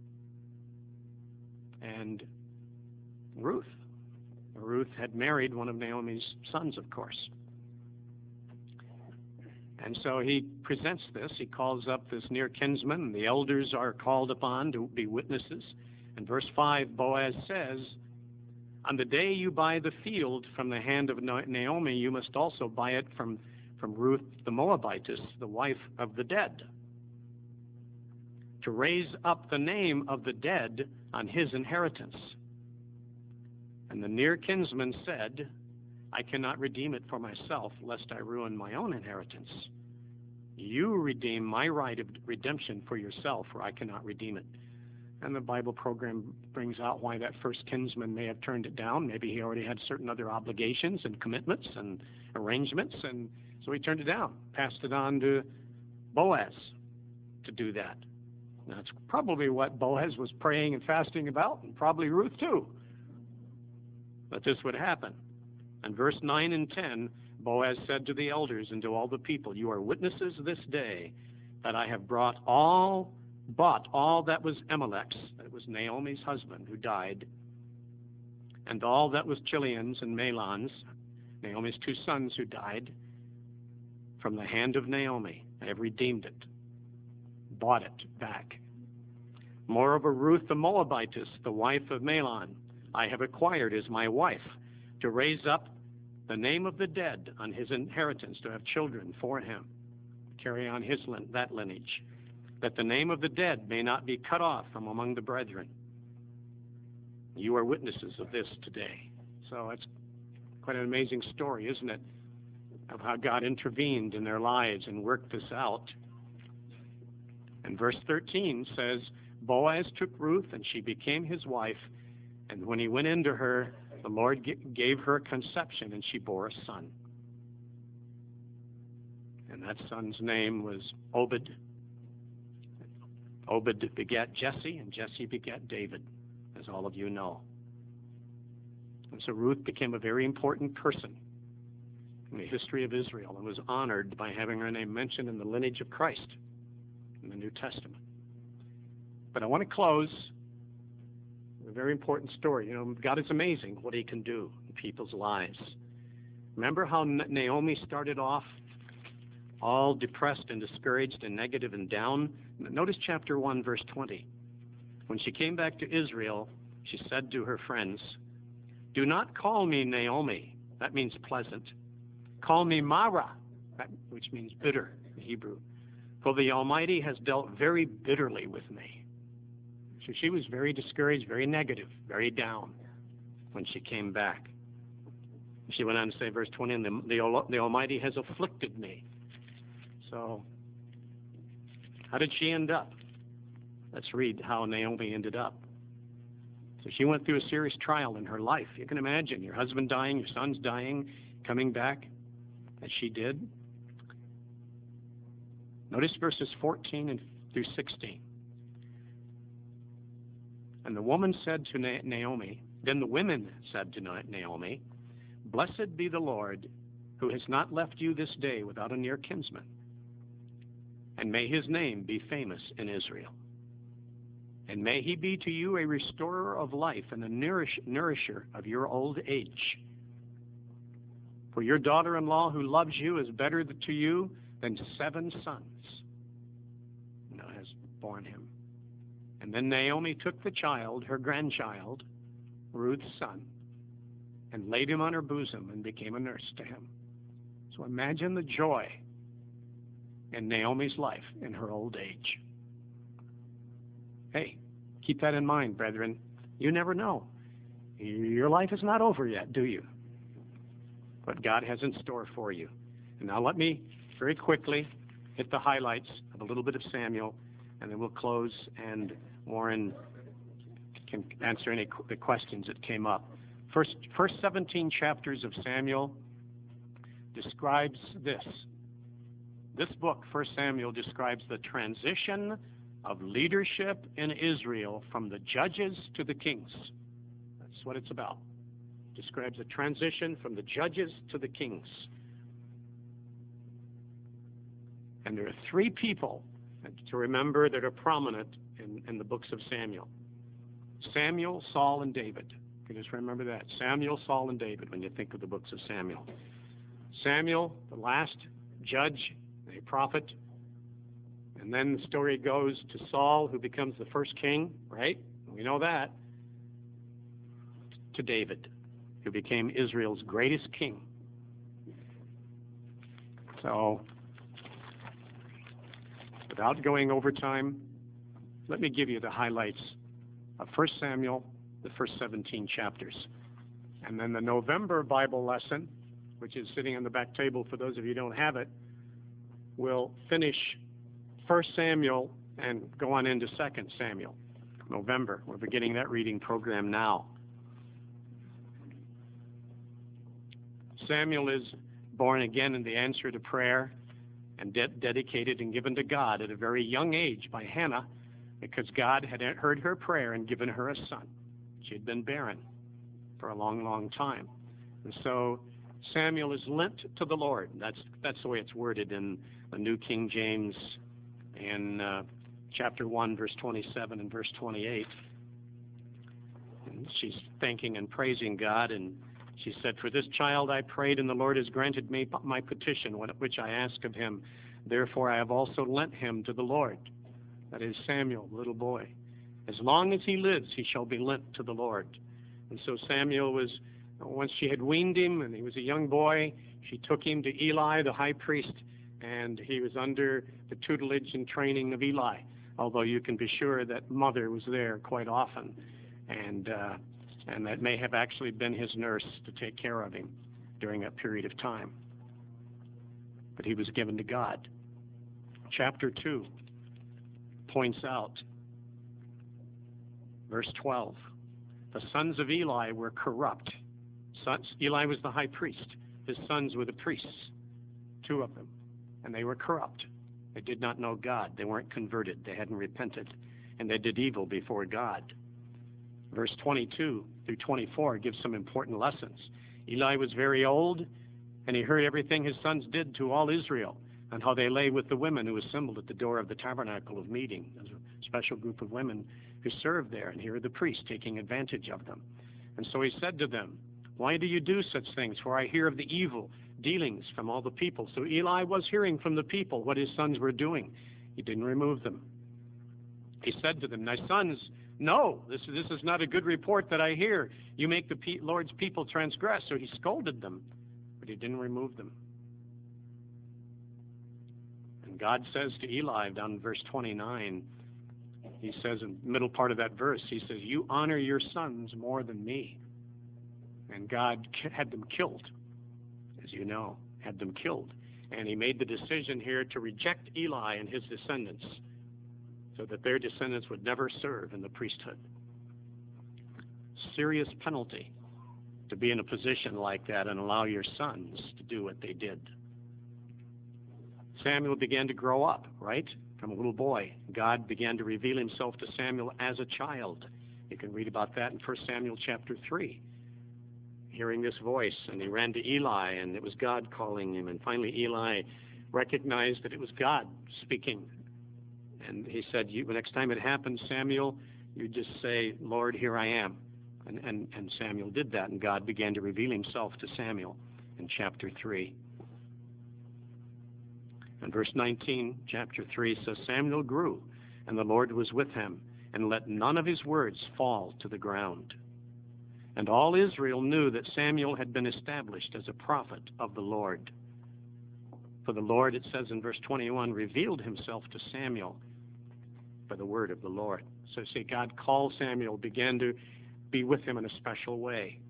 And Ruth had married one of Naomi's sons, of course. And so he presents this. He calls up this near kinsman. The elders are called upon to be witnesses. In verse 5, Boaz says, on the day you buy the field from the hand of Naomi, you must also buy it from Ruth the Moabitess, the wife of the dead, to raise up the name of the dead on his inheritance. And the near kinsman said, I cannot redeem it for myself, lest I ruin my own inheritance. You redeem my right of redemption for yourself, for I cannot redeem it. And the Bible program brings out why that first kinsman may have turned it down. Maybe he already had certain other obligations and commitments and arrangements, and so he turned it down, passed it on to Boaz to do that. That's probably what Boaz was praying and fasting about, and probably Ruth too, that this would happen. In verse 9 and 10, Boaz said to the elders and to all the people, you are witnesses this day that I have bought all that was Elimelech's, that was Naomi's husband who died, and all that was Chilion's and Mahlon's, Naomi's two sons who died, from the hand of Naomi. I have redeemed it, bought it back. Moreover, Ruth the Moabitess, the wife of Mahlon, I have acquired as my wife, to raise up the name of the dead on his inheritance, to have children for him, carry on that lineage, that the name of the dead may not be cut off from among the brethren. You are witnesses of this today. So it's quite an amazing story, isn't it, of how God intervened in their lives and worked this out. And verse 13 says, Boaz took Ruth, and she became his wife, And when he went into her, the Lord gave her conception, and she bore a son. And that son's name was Obed. Obed begat Jesse, and Jesse begat David, as all of you know. And so Ruth became a very important person in the history of Israel and was honored by having her name mentioned in the lineage of Christ in the New Testament. But I want to close with a very important story. You know, God is amazing what he can do in people's lives. Remember how Naomi started off all depressed and discouraged and negative and down? Notice chapter 1, verse 20. When she came back to Israel, she said to her friends, "Do not call me Naomi," that means pleasant. "Call me Mara," which means bitter in Hebrew. "For the Almighty has dealt very bitterly with me." So she was very discouraged, very negative, very down when she came back. She went on to say, verse 20, "And the Almighty has afflicted me." So how did she end up? Let's read how Naomi ended up. So she went through a serious trial in her life. You can imagine your husband dying, your son's dying, coming back, as she did. Notice verses 14 through 16. And the woman said to Naomi, then the women said to Naomi, "Blessed be the Lord, who has not left you this day without a near kinsman, and may his name be famous in Israel. And may he be to you a restorer of life and a nourisher of your old age. For your daughter-in-law who loves you is better to you than 7 sons." Now has borne him. And then Naomi took the child, her grandchild, Ruth's son, and laid him on her bosom and became a nurse to him. So imagine the joy in Naomi's life in her old age. Hey, keep that in mind, brethren. You never know. Your life is not over yet, do you? What God has in store for you. And now let me very quickly hit the highlights of a little bit of Samuel, and then we'll close, and Warren can answer any the questions that came up. First 17 chapters of Samuel describes this. This book, 1 Samuel, describes the transition of leadership in Israel from the judges to the kings. That's what it's about. It describes the transition from the judges to the kings. And there are 3 people to remember that are prominent in the books of Samuel. Samuel, Saul, and David. You just remember that. Samuel, Saul, and David when you think of the books of Samuel. Samuel, the last judge, a prophet. And then the story goes to Saul, who becomes the first king, right? We know that. To David, who became Israel's greatest king. So, without going over time, let me give you the highlights of 1 Samuel, the first 17 chapters. And then the November Bible lesson, which is sitting on the back table for those of you who don't have it, will finish 1 Samuel and go on into 2 Samuel. November. We're beginning that reading program now. Samuel is born again in the answer to prayer and dedicated and given to God at a very young age by Hannah, because God had heard her prayer and given her a son. She had been barren for a long, long time. And so Samuel is lent to the Lord. That's the way it's worded in the New King James in chapter 1, verse 27 and verse 28. And she's thanking and praising God, and she said, "For this child I prayed, and the Lord has granted me my petition, which I asked of him. Therefore I have also lent him to the Lord." That is Samuel, little boy. "As long as he lives, he shall be lent to the Lord." And so Samuel was, once she had weaned him and he was a young boy, she took him to Eli, the high priest, and he was under the tutelage and training of Eli, although you can be sure that mother was there quite often, and that may have actually been his nurse to take care of him during that period of time. But he was given to God. Chapter 2 points out, verse 12, The sons of Eli were corrupt. Eli was the high priest. His sons were the priests, 2 of them, and they were corrupt. They did not know God. They weren't converted. They hadn't repented, and they did evil before God. Verse 22 through 24 gives some important lessons. Eli was very old, and he heard everything his sons did to all Israel, and how they lay with the women who assembled at the door of the tabernacle of meeting. There's a special group of women who served there, and here are the priests taking advantage of them. And so he said to them, "Why do you do such things? For I hear of the evil dealings from all the people." So Eli was hearing from the people what his sons were doing. He didn't remove them. He said to them, "My sons, no, this is not a good report that I hear. You make the Lord's people transgress." So he scolded them, but he didn't remove them. And God says to Eli down in verse 29, he says in the middle part of that verse, he says, "You honor your sons more than me." And God had them killed, as you know, had them killed. And he made the decision here to reject Eli and his descendants so that their descendants would never serve in the priesthood. Serious penalty to be in a position like that and allow your sons to do what they did. Samuel began to grow up, right? From a little boy. God began to reveal himself to Samuel as a child. You can read about that in 1 Samuel chapter 3. Hearing this voice, and he ran to Eli, and it was God calling him. And finally Eli recognized that it was God speaking. And he said, the next time it happens, Samuel, you just say, "Lord, here I am." And Samuel did that, and God began to reveal himself to Samuel in chapter 3. And verse 19, chapter 3 says, "Samuel grew, and the Lord was with him, and let none of his words fall to the ground. And all Israel knew that Samuel had been established as a prophet of the Lord. For the Lord," it says in verse 21, "revealed himself to Samuel by the word of the Lord." So see, God called Samuel, began to be with him in a special way.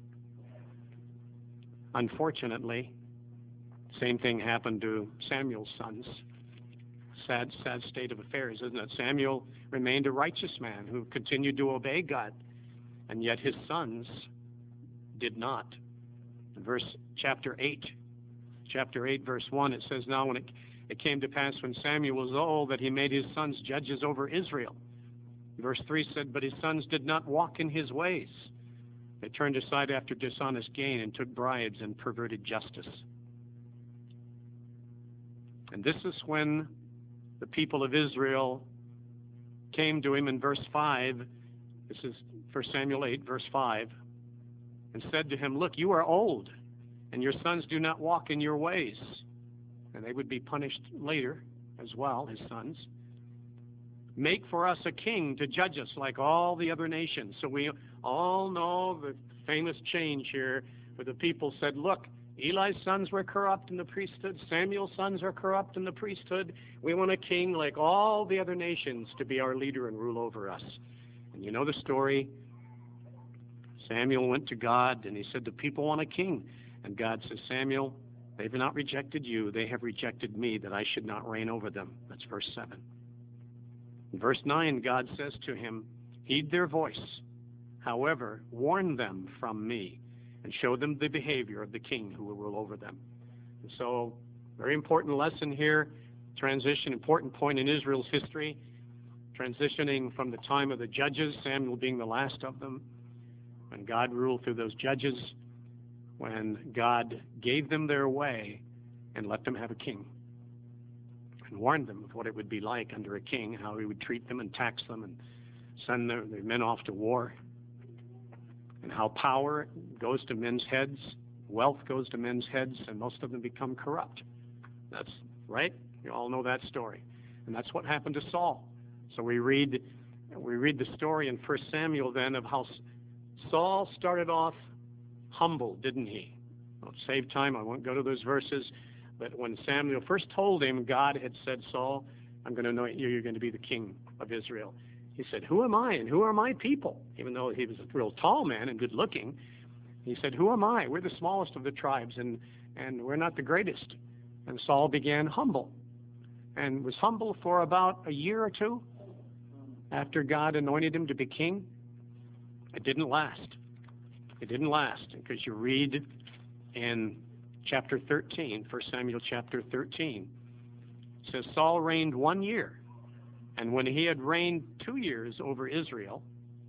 Unfortunately, same thing happened to Samuel's sons. Sad state of affairs, isn't it? Samuel remained a righteous man who continued to obey God, and yet his sons did not. In chapter 8, verse 1, it says, "Now when it came to pass when Samuel was old that he made his sons judges over Israel." Verse 3 said, "But his sons did not walk in his ways. They turned aside after dishonest gain and took bribes and perverted justice." And this is when the people of Israel came to him in verse 5. This is 1 Samuel 8, verse 5, and said to him, "Look, you are old, and your sons do not walk in your ways." And they would be punished later as well, his sons. "Make for us a king to judge us like all the other nations." So we all know the famous change here where the people said, "Look, Eli's sons were corrupt in the priesthood. Samuel's sons are corrupt in the priesthood. We want a king like all the other nations to be our leader and rule over us." And you know the story. Samuel went to God and he said, "The people want a king." And God says, "Samuel, they've not rejected you. They have rejected me, that I should not reign over them." That's verse 7. In verse 9, God says to him, "Heed their voice. However, warn them from me and show them the behavior of the king who will rule over them." And so, very important lesson here, important point in Israel's history, transitioning from the time of the judges, Samuel being the last of them, when God ruled through those judges, when God gave them their way and let them have a king and warned them of what it would be like under a king, how he would treat them and tax them and send their men off to war, and how power goes to men's heads, wealth goes to men's heads, and most of them become corrupt. That's right. You all know that story. And that's what happened to Saul. So we read the story in 1 Samuel then of how Saul started off humble, didn't he? Well, to save time, I won't go to those verses. But when Samuel first told him, God had said, "Saul, I'm going to anoint you. You're going to be the king of Israel." He said, "Who am I and who are my people?" Even though he was a real tall man and good looking, he said, "Who am I? We're the smallest of the tribes, and we're not the greatest." And Saul began humble, and was humble for about a year or two after God anointed him to be king. It didn't last. It didn't last, because you read in chapter 13, 1 Samuel chapter 13, it says Saul reigned 1 year, and when he had reigned 2 years over Israel,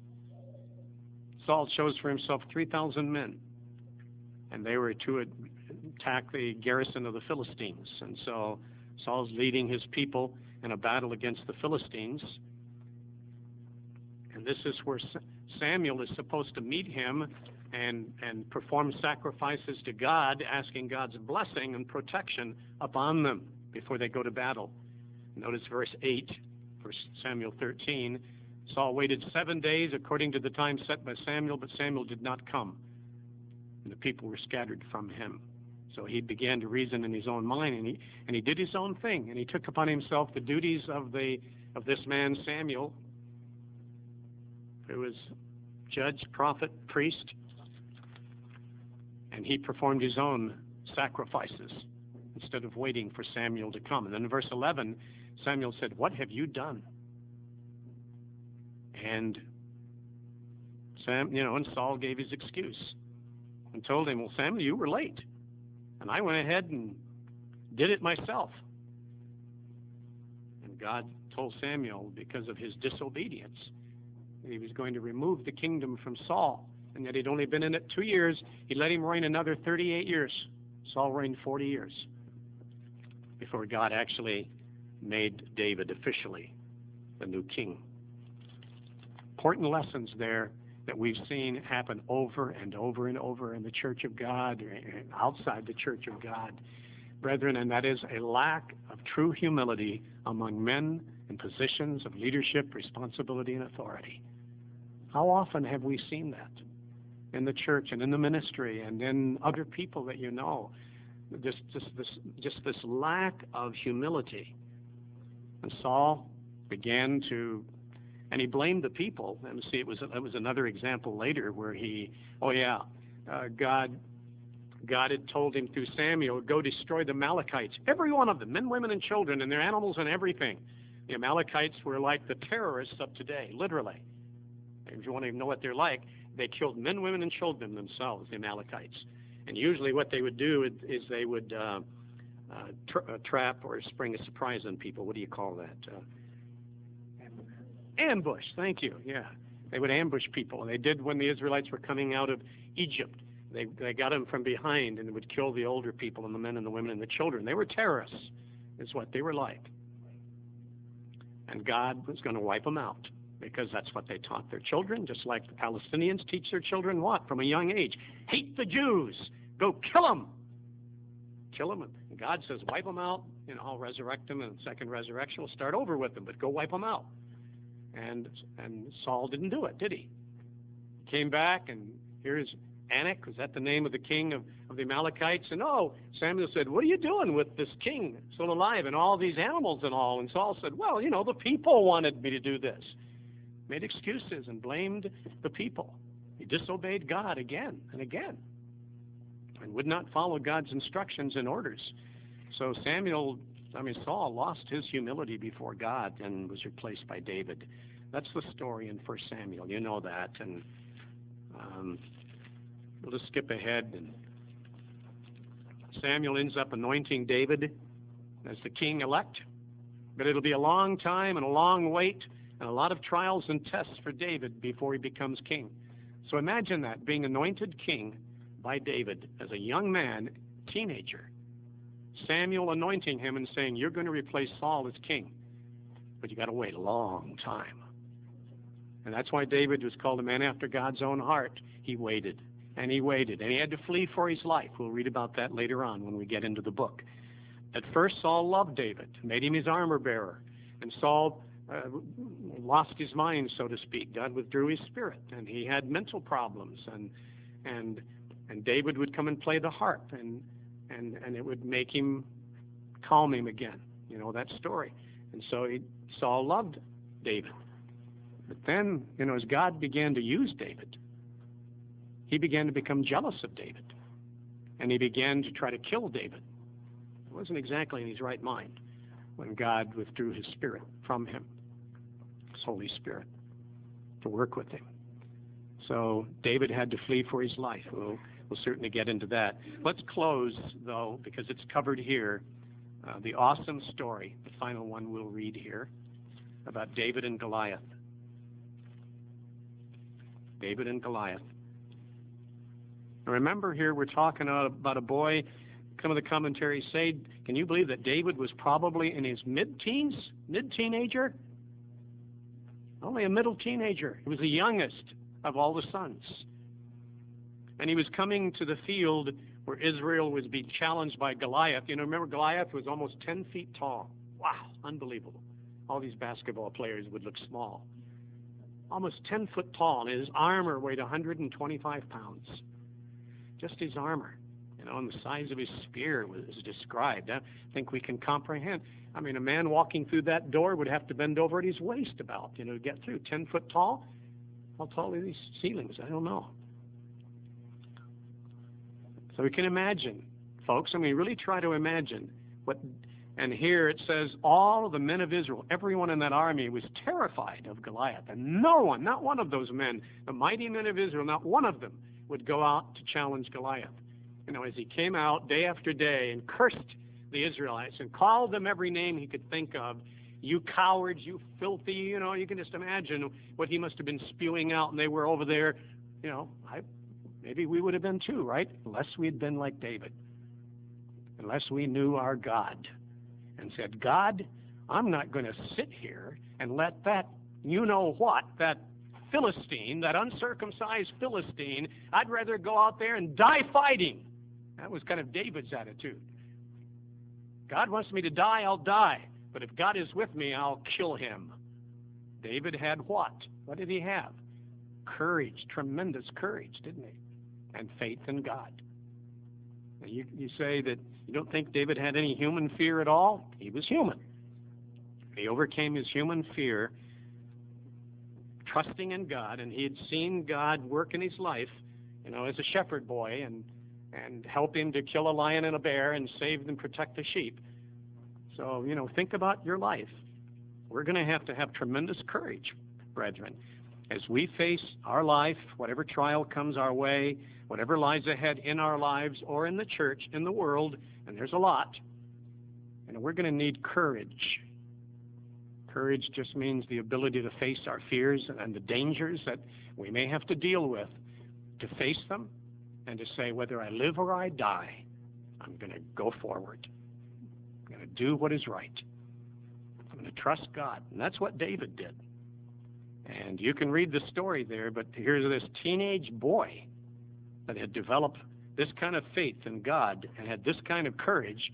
Saul chose for himself 3,000 men, and they were to attack the garrison of the Philistines. And so Saul's leading his people in a battle against the Philistines, and this is where Samuel is supposed to meet him and perform sacrifices to God, asking God's blessing and protection upon them before they go to battle. Notice verse 8, 1 Samuel 13. Saul waited 7 days according to the time set by Samuel, but Samuel did not come, and the people were scattered from him. So he began to reason in his own mind, and he did his own thing, and he took upon himself the duties of this man Samuel, who was judge, prophet, priest, and he performed his own sacrifices instead of waiting for Samuel to come. And then in verse 11, Samuel said, "What have you done?" And and Saul gave his excuse and told him, "Well, Samuel, you were late, and I went ahead and did it myself." And God told Samuel, because of his disobedience, that he was going to remove the kingdom from Saul, and that he'd only been in it 2 years. He let him reign another 38 years. Saul reigned 40 years before God actually made David officially the new king. Important lessons there that we've seen happen over and over and over in the Church of God, or outside the Church of God, brethren, and that is a lack of true humility among men in positions of leadership, responsibility, and authority. How often have we seen that in the church and in the ministry and in other people that you know? Just this lack of humility. And Saul began to, and he blamed the people. And see, it was another example later where God had told him through Samuel, "Go destroy the Amalekites, every one of them, men, women, and children, and their animals and everything." The Amalekites were like the terrorists of today, literally. If you want to know what they're like, they killed men, women, and children themselves, the Amalekites. And usually what they would do is they would trap or spring a surprise on people. What do you call that? Ambush. Thank you. Yeah. They would ambush people, and they did when the Israelites were coming out of Egypt. They got them from behind, and they would kill the older people and the men and the women and the children. They were terrorists, is what they were like. And God was going to wipe them out, because that's what they taught their children, just like the Palestinians teach their children what? From a young age. Hate the Jews. Go kill them. Kill them. And God says, wipe them out. I'll resurrect them, and the second resurrection will start over with them, but go wipe them out. And Saul didn't do it, did he? He came back, and here's Anak. Was that the name of the king of the Amalekites? And Samuel said, "What are you doing with this king still alive and all these animals and all?" And Saul said, "Well, the people wanted me to do this." Made excuses and blamed the people. He disobeyed God again and again and would not follow God's instructions and orders. So Saul lost his humility before God and was replaced by David. That's the story in 1 Samuel. You know that. And we'll just skip ahead. And Samuel ends up anointing David as the king-elect. But it'll be a long time and a long wait and a lot of trials and tests for David before he becomes king. So imagine that, being anointed king by David as a young man, teenager. Samuel anointing him and saying, "You're going to replace Saul as king, but you got to wait a long time." And that's why David was called a man after God's own heart. He waited, and he waited, and he had to flee for his life. We'll read about that later on when we get into the book. At first, Saul loved David, made him his armor bearer, and Saul lost his mind, so to speak. God withdrew his spirit, and he had mental problems, and David would come and play the harp, and it would make him, calm him again. You know that story. And so Saul loved David. But then, as God began to use David, he began to become jealous of David, and he began to try to kill David. He wasn't exactly in his right mind when God withdrew his spirit from him, his Holy Spirit, to work with him. So David had to flee for his life. We'll certainly get into that. Let's close, though, because it's covered here, the awesome story, the final one we'll read here, about David and Goliath. David and Goliath. Now remember here we're talking about a boy. Some of the commentaries say, can you believe that David was probably in his mid-teens, mid-teenager? Only a middle teenager. He was the youngest of all the sons. And he was coming to the field where Israel was being challenged by Goliath. You know, remember Goliath was almost 10 feet tall. Wow, unbelievable. All these basketball players would look small. Almost 10 foot tall, and his armor weighed 125 pounds. Just his armor, you know, and the size of his spear was described. I think we can comprehend. I mean, a man walking through that door would have to bend over at his waist about, you know, to get through. 10 foot tall? How tall are these ceilings? I don't know. So we can imagine, folks, I mean, really try to imagine what, and here it says, all the men of Israel, everyone in that army was terrified of Goliath. And no one, not one of those men, the mighty men of Israel, not one of them would go out to challenge Goliath. You know, as he came out day after day and cursed the Israelites and called them every name he could think of, you cowards, you filthy, you know, you can just imagine what he must have been spewing out. And they were over there, you know, maybe we would have been too, right? Unless we had been like David. Unless we knew our God and said, God, I'm not going to sit here and let that, you know what, that Philistine, that uncircumcised Philistine, I'd rather go out there and die fighting. That was kind of David's attitude. God wants me to die, I'll die. But if God is with me, I'll kill him. David had what? What did he have? Courage, tremendous courage, didn't he? And faith in God. Now you say that you don't think David had any human fear at all? He was human. He overcame his human fear, trusting in God, and he had seen God work in his life, you know, as a shepherd boy, and help him to kill a lion and a bear and save and protect the sheep. So, you know, think about your life. We're going to have tremendous courage, brethren, as we face our life, whatever trial comes our way, whatever lies ahead in our lives or in the church, in the world, and there's a lot, and we're going to need courage. Courage just means the ability to face our fears and the dangers that we may have to deal with, to face them and to say, whether I live or I die, I'm going to go forward. I'm going to do what is right. I'm going to trust God. And that's what David did. And you can read the story there, but here's this teenage boy that had developed this kind of faith in God and had this kind of courage.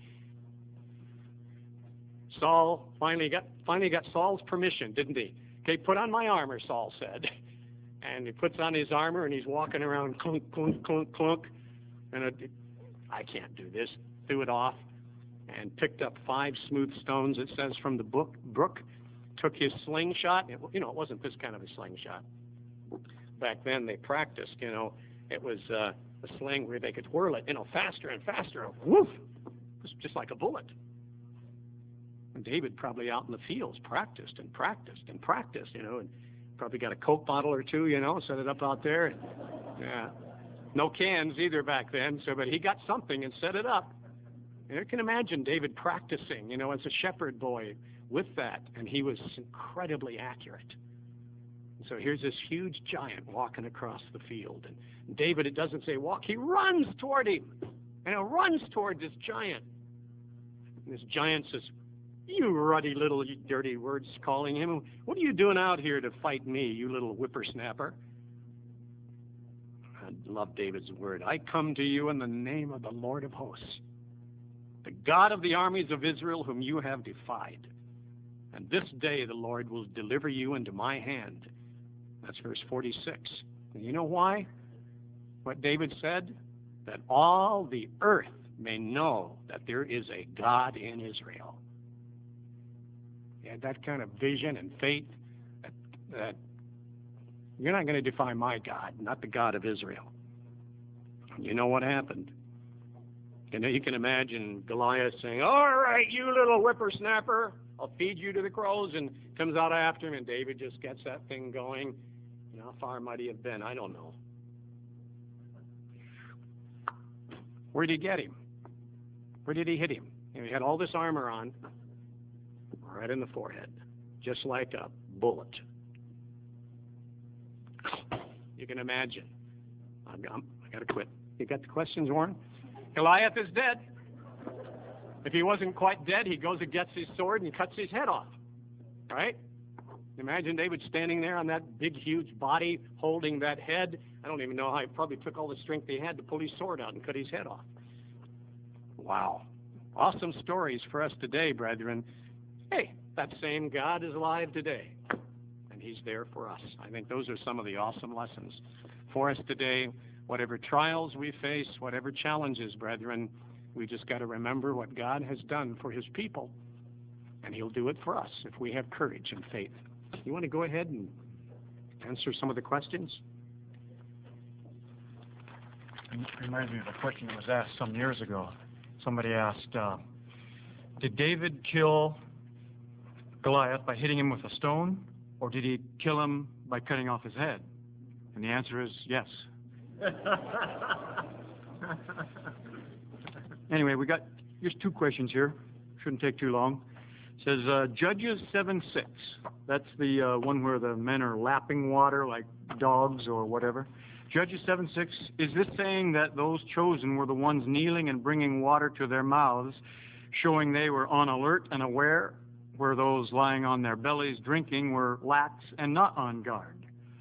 Saul finally got Saul's permission, didn't he? Okay, put on my armor, Saul said. And he puts on his armor and he's walking around clunk, clunk, clunk, clunk. And I can't do this. Threw it off and picked up 5 smooth stones, it says, from the brook. Took his slingshot. It wasn't this kind of a slingshot. Back then they practiced, you know. It was a sling where they could whirl it, you know, faster and faster. Woof! It was just like a bullet. And David probably out in the fields practiced and practiced and practiced, you know, and probably got a Coke bottle or two, you know, set it up out there. And, yeah, no cans either back then, but he got something and set it up. And you can imagine David practicing, you know, as a shepherd boy with that, and he was incredibly accurate. And so here's this huge giant walking across the field, and David, it doesn't say walk, he runs toward him, and he runs toward this giant. And this giant says, you ruddy little dirty words, calling him, what are you doing out here to fight me, you little whippersnapper? I love David's word. I come to you in the name of the Lord of hosts, the God of the armies of Israel, whom you have defied. And this day the Lord will deliver you into my hand. That's verse 46. And you know why? What David said? That all the earth may know that there is a God in Israel. He had that kind of vision and faith that you're not going to defy my God, not the God of Israel. And you know what happened? You can imagine Goliath saying, all right, you little whippersnapper, I'll feed you to the crows, and comes out after him, and David just gets that thing going. How far might he have been? I don't know. Where did he get him? Where did he hit him? He had all this armor on, right in the forehead, just like a bullet. You can imagine. I got to quit. You got the questions, Warren? Goliath is dead. If he wasn't quite dead, he goes and gets his sword and cuts his head off. Right? Imagine David standing there on that big, huge body, holding that head. I don't even know how he probably took all the strength he had to pull his sword out and cut his head off. Wow. Awesome stories for us today, brethren. Hey, that same God is alive today, and he's there for us. I think those are some of the awesome lessons for us today. Whatever trials we face, whatever challenges, brethren, we just got to remember what God has done for his people, and he'll do it for us if we have courage and faith. You want to go ahead and answer some of the questions? It reminds me of a question that was asked some years ago. Somebody asked, did David kill Goliath by hitting him with a stone, or did he kill him by cutting off his head? And the answer is yes. Anyway, we got just two questions here. Shouldn't take too long. It says, Judges 7:6. That's the one where the men are lapping water like dogs or whatever. Judges 7:6, is this saying that those chosen were the ones kneeling and bringing water to their mouths, showing they were on alert and aware, where those lying on their bellies drinking were lax and not on guard?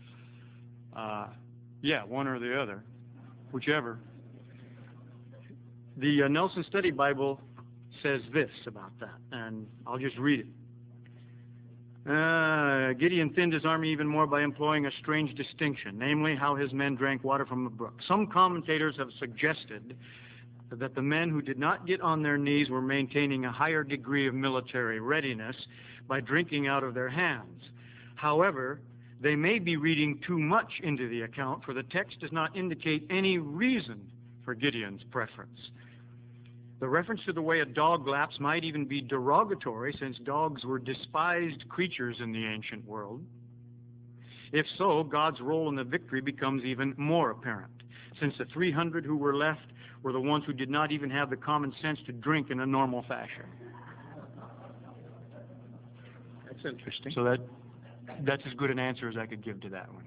Yeah, one or the other, whichever. The Nelson Study Bible says this about that, and I'll just read it. Gideon thinned his army even more by employing a strange distinction, namely how his men drank water from a brook. Some commentators have suggested that the men who did not get on their knees were maintaining a higher degree of military readiness by drinking out of their hands. However, they may be reading too much into the account, for the text does not indicate any reason for Gideon's preference. The reference to the way a dog laps might even be derogatory, since dogs were despised creatures in the ancient world. If so, God's role in the victory becomes even more apparent, since the 300 who were left were the ones who did not even have the common sense to drink in a normal fashion. That's interesting. So that's as good an answer as I could give to that one.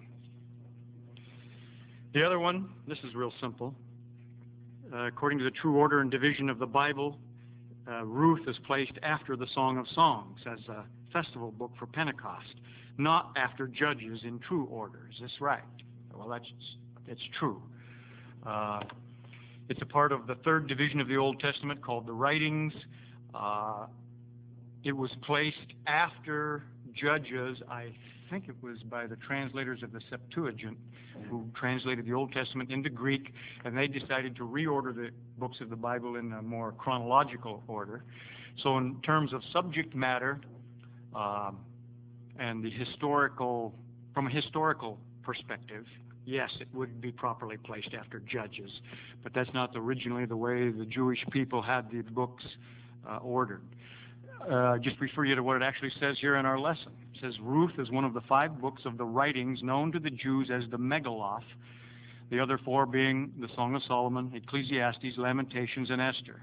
The other one, this is real simple. According to the true order and division of the Bible, Ruth is placed after the Song of Songs as a festival book for Pentecost, not after Judges in true order. Is this right? Well, that's true. It's a part of the third division of the Old Testament called the Writings. It was placed after Judges. I think it was by the translators of the Septuagint who translated the Old Testament into Greek, and they decided to reorder the books of the Bible in a more chronological order. So in terms of subject matter and the from a historical perspective, yes, it would be properly placed after Judges, but that's not originally the way the Jewish people had the books ordered. Just refer you to what it actually says here in our lesson. It says Ruth is one of the 5 books of the writings known to the Jews as the Megillah, the other 4 being the Song of Solomon, Ecclesiastes, Lamentations, and Esther.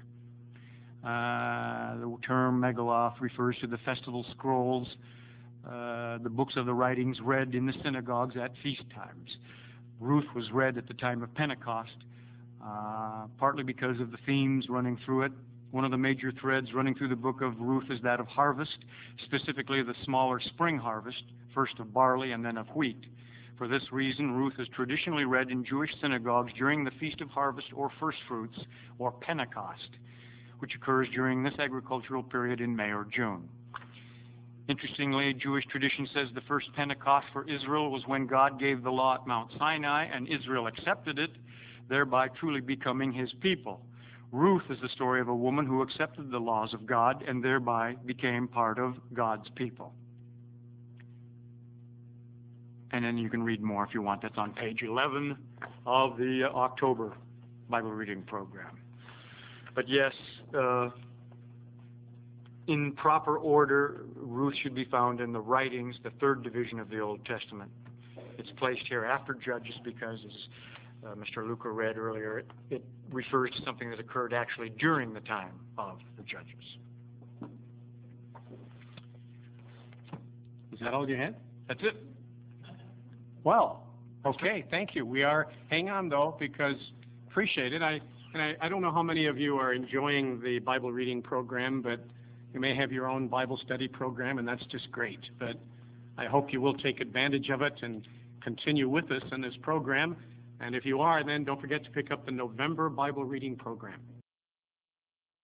The term Megillah refers to the festival scrolls, the books of the writings read in the synagogues at feast times. Ruth was read at the time of Pentecost, partly because of the themes running through it. One of the major threads running through the book of Ruth is that of harvest, specifically the smaller spring harvest, first of barley and then of wheat. For this reason, Ruth is traditionally read in Jewish synagogues during the Feast of Harvest or First Fruits, or Pentecost, which occurs during this agricultural period in May or June. Interestingly, Jewish tradition says the first Pentecost for Israel was when God gave the law at Mount Sinai and Israel accepted it, thereby truly becoming his people. Ruth is the story of a woman who accepted the laws of God and thereby became part of God's people. And then you can read more if you want. That's on page 11 of the October Bible reading program. But yes, in proper order, Ruth should be found in the writings, the third division of the Old Testament. It's placed here after Judges because, as Mr. Luca read earlier, it refers to something that occurred actually during the time of the Judges. Is that all you had? That's it. Well, okay, thank you. Hang on though, because appreciate it. I don't know how many of you are enjoying the Bible reading program, but you may have your own Bible study program, and that's just great. But I hope you will take advantage of it and continue with us in this program. And if you are, then don't forget to pick up the November Bible reading program.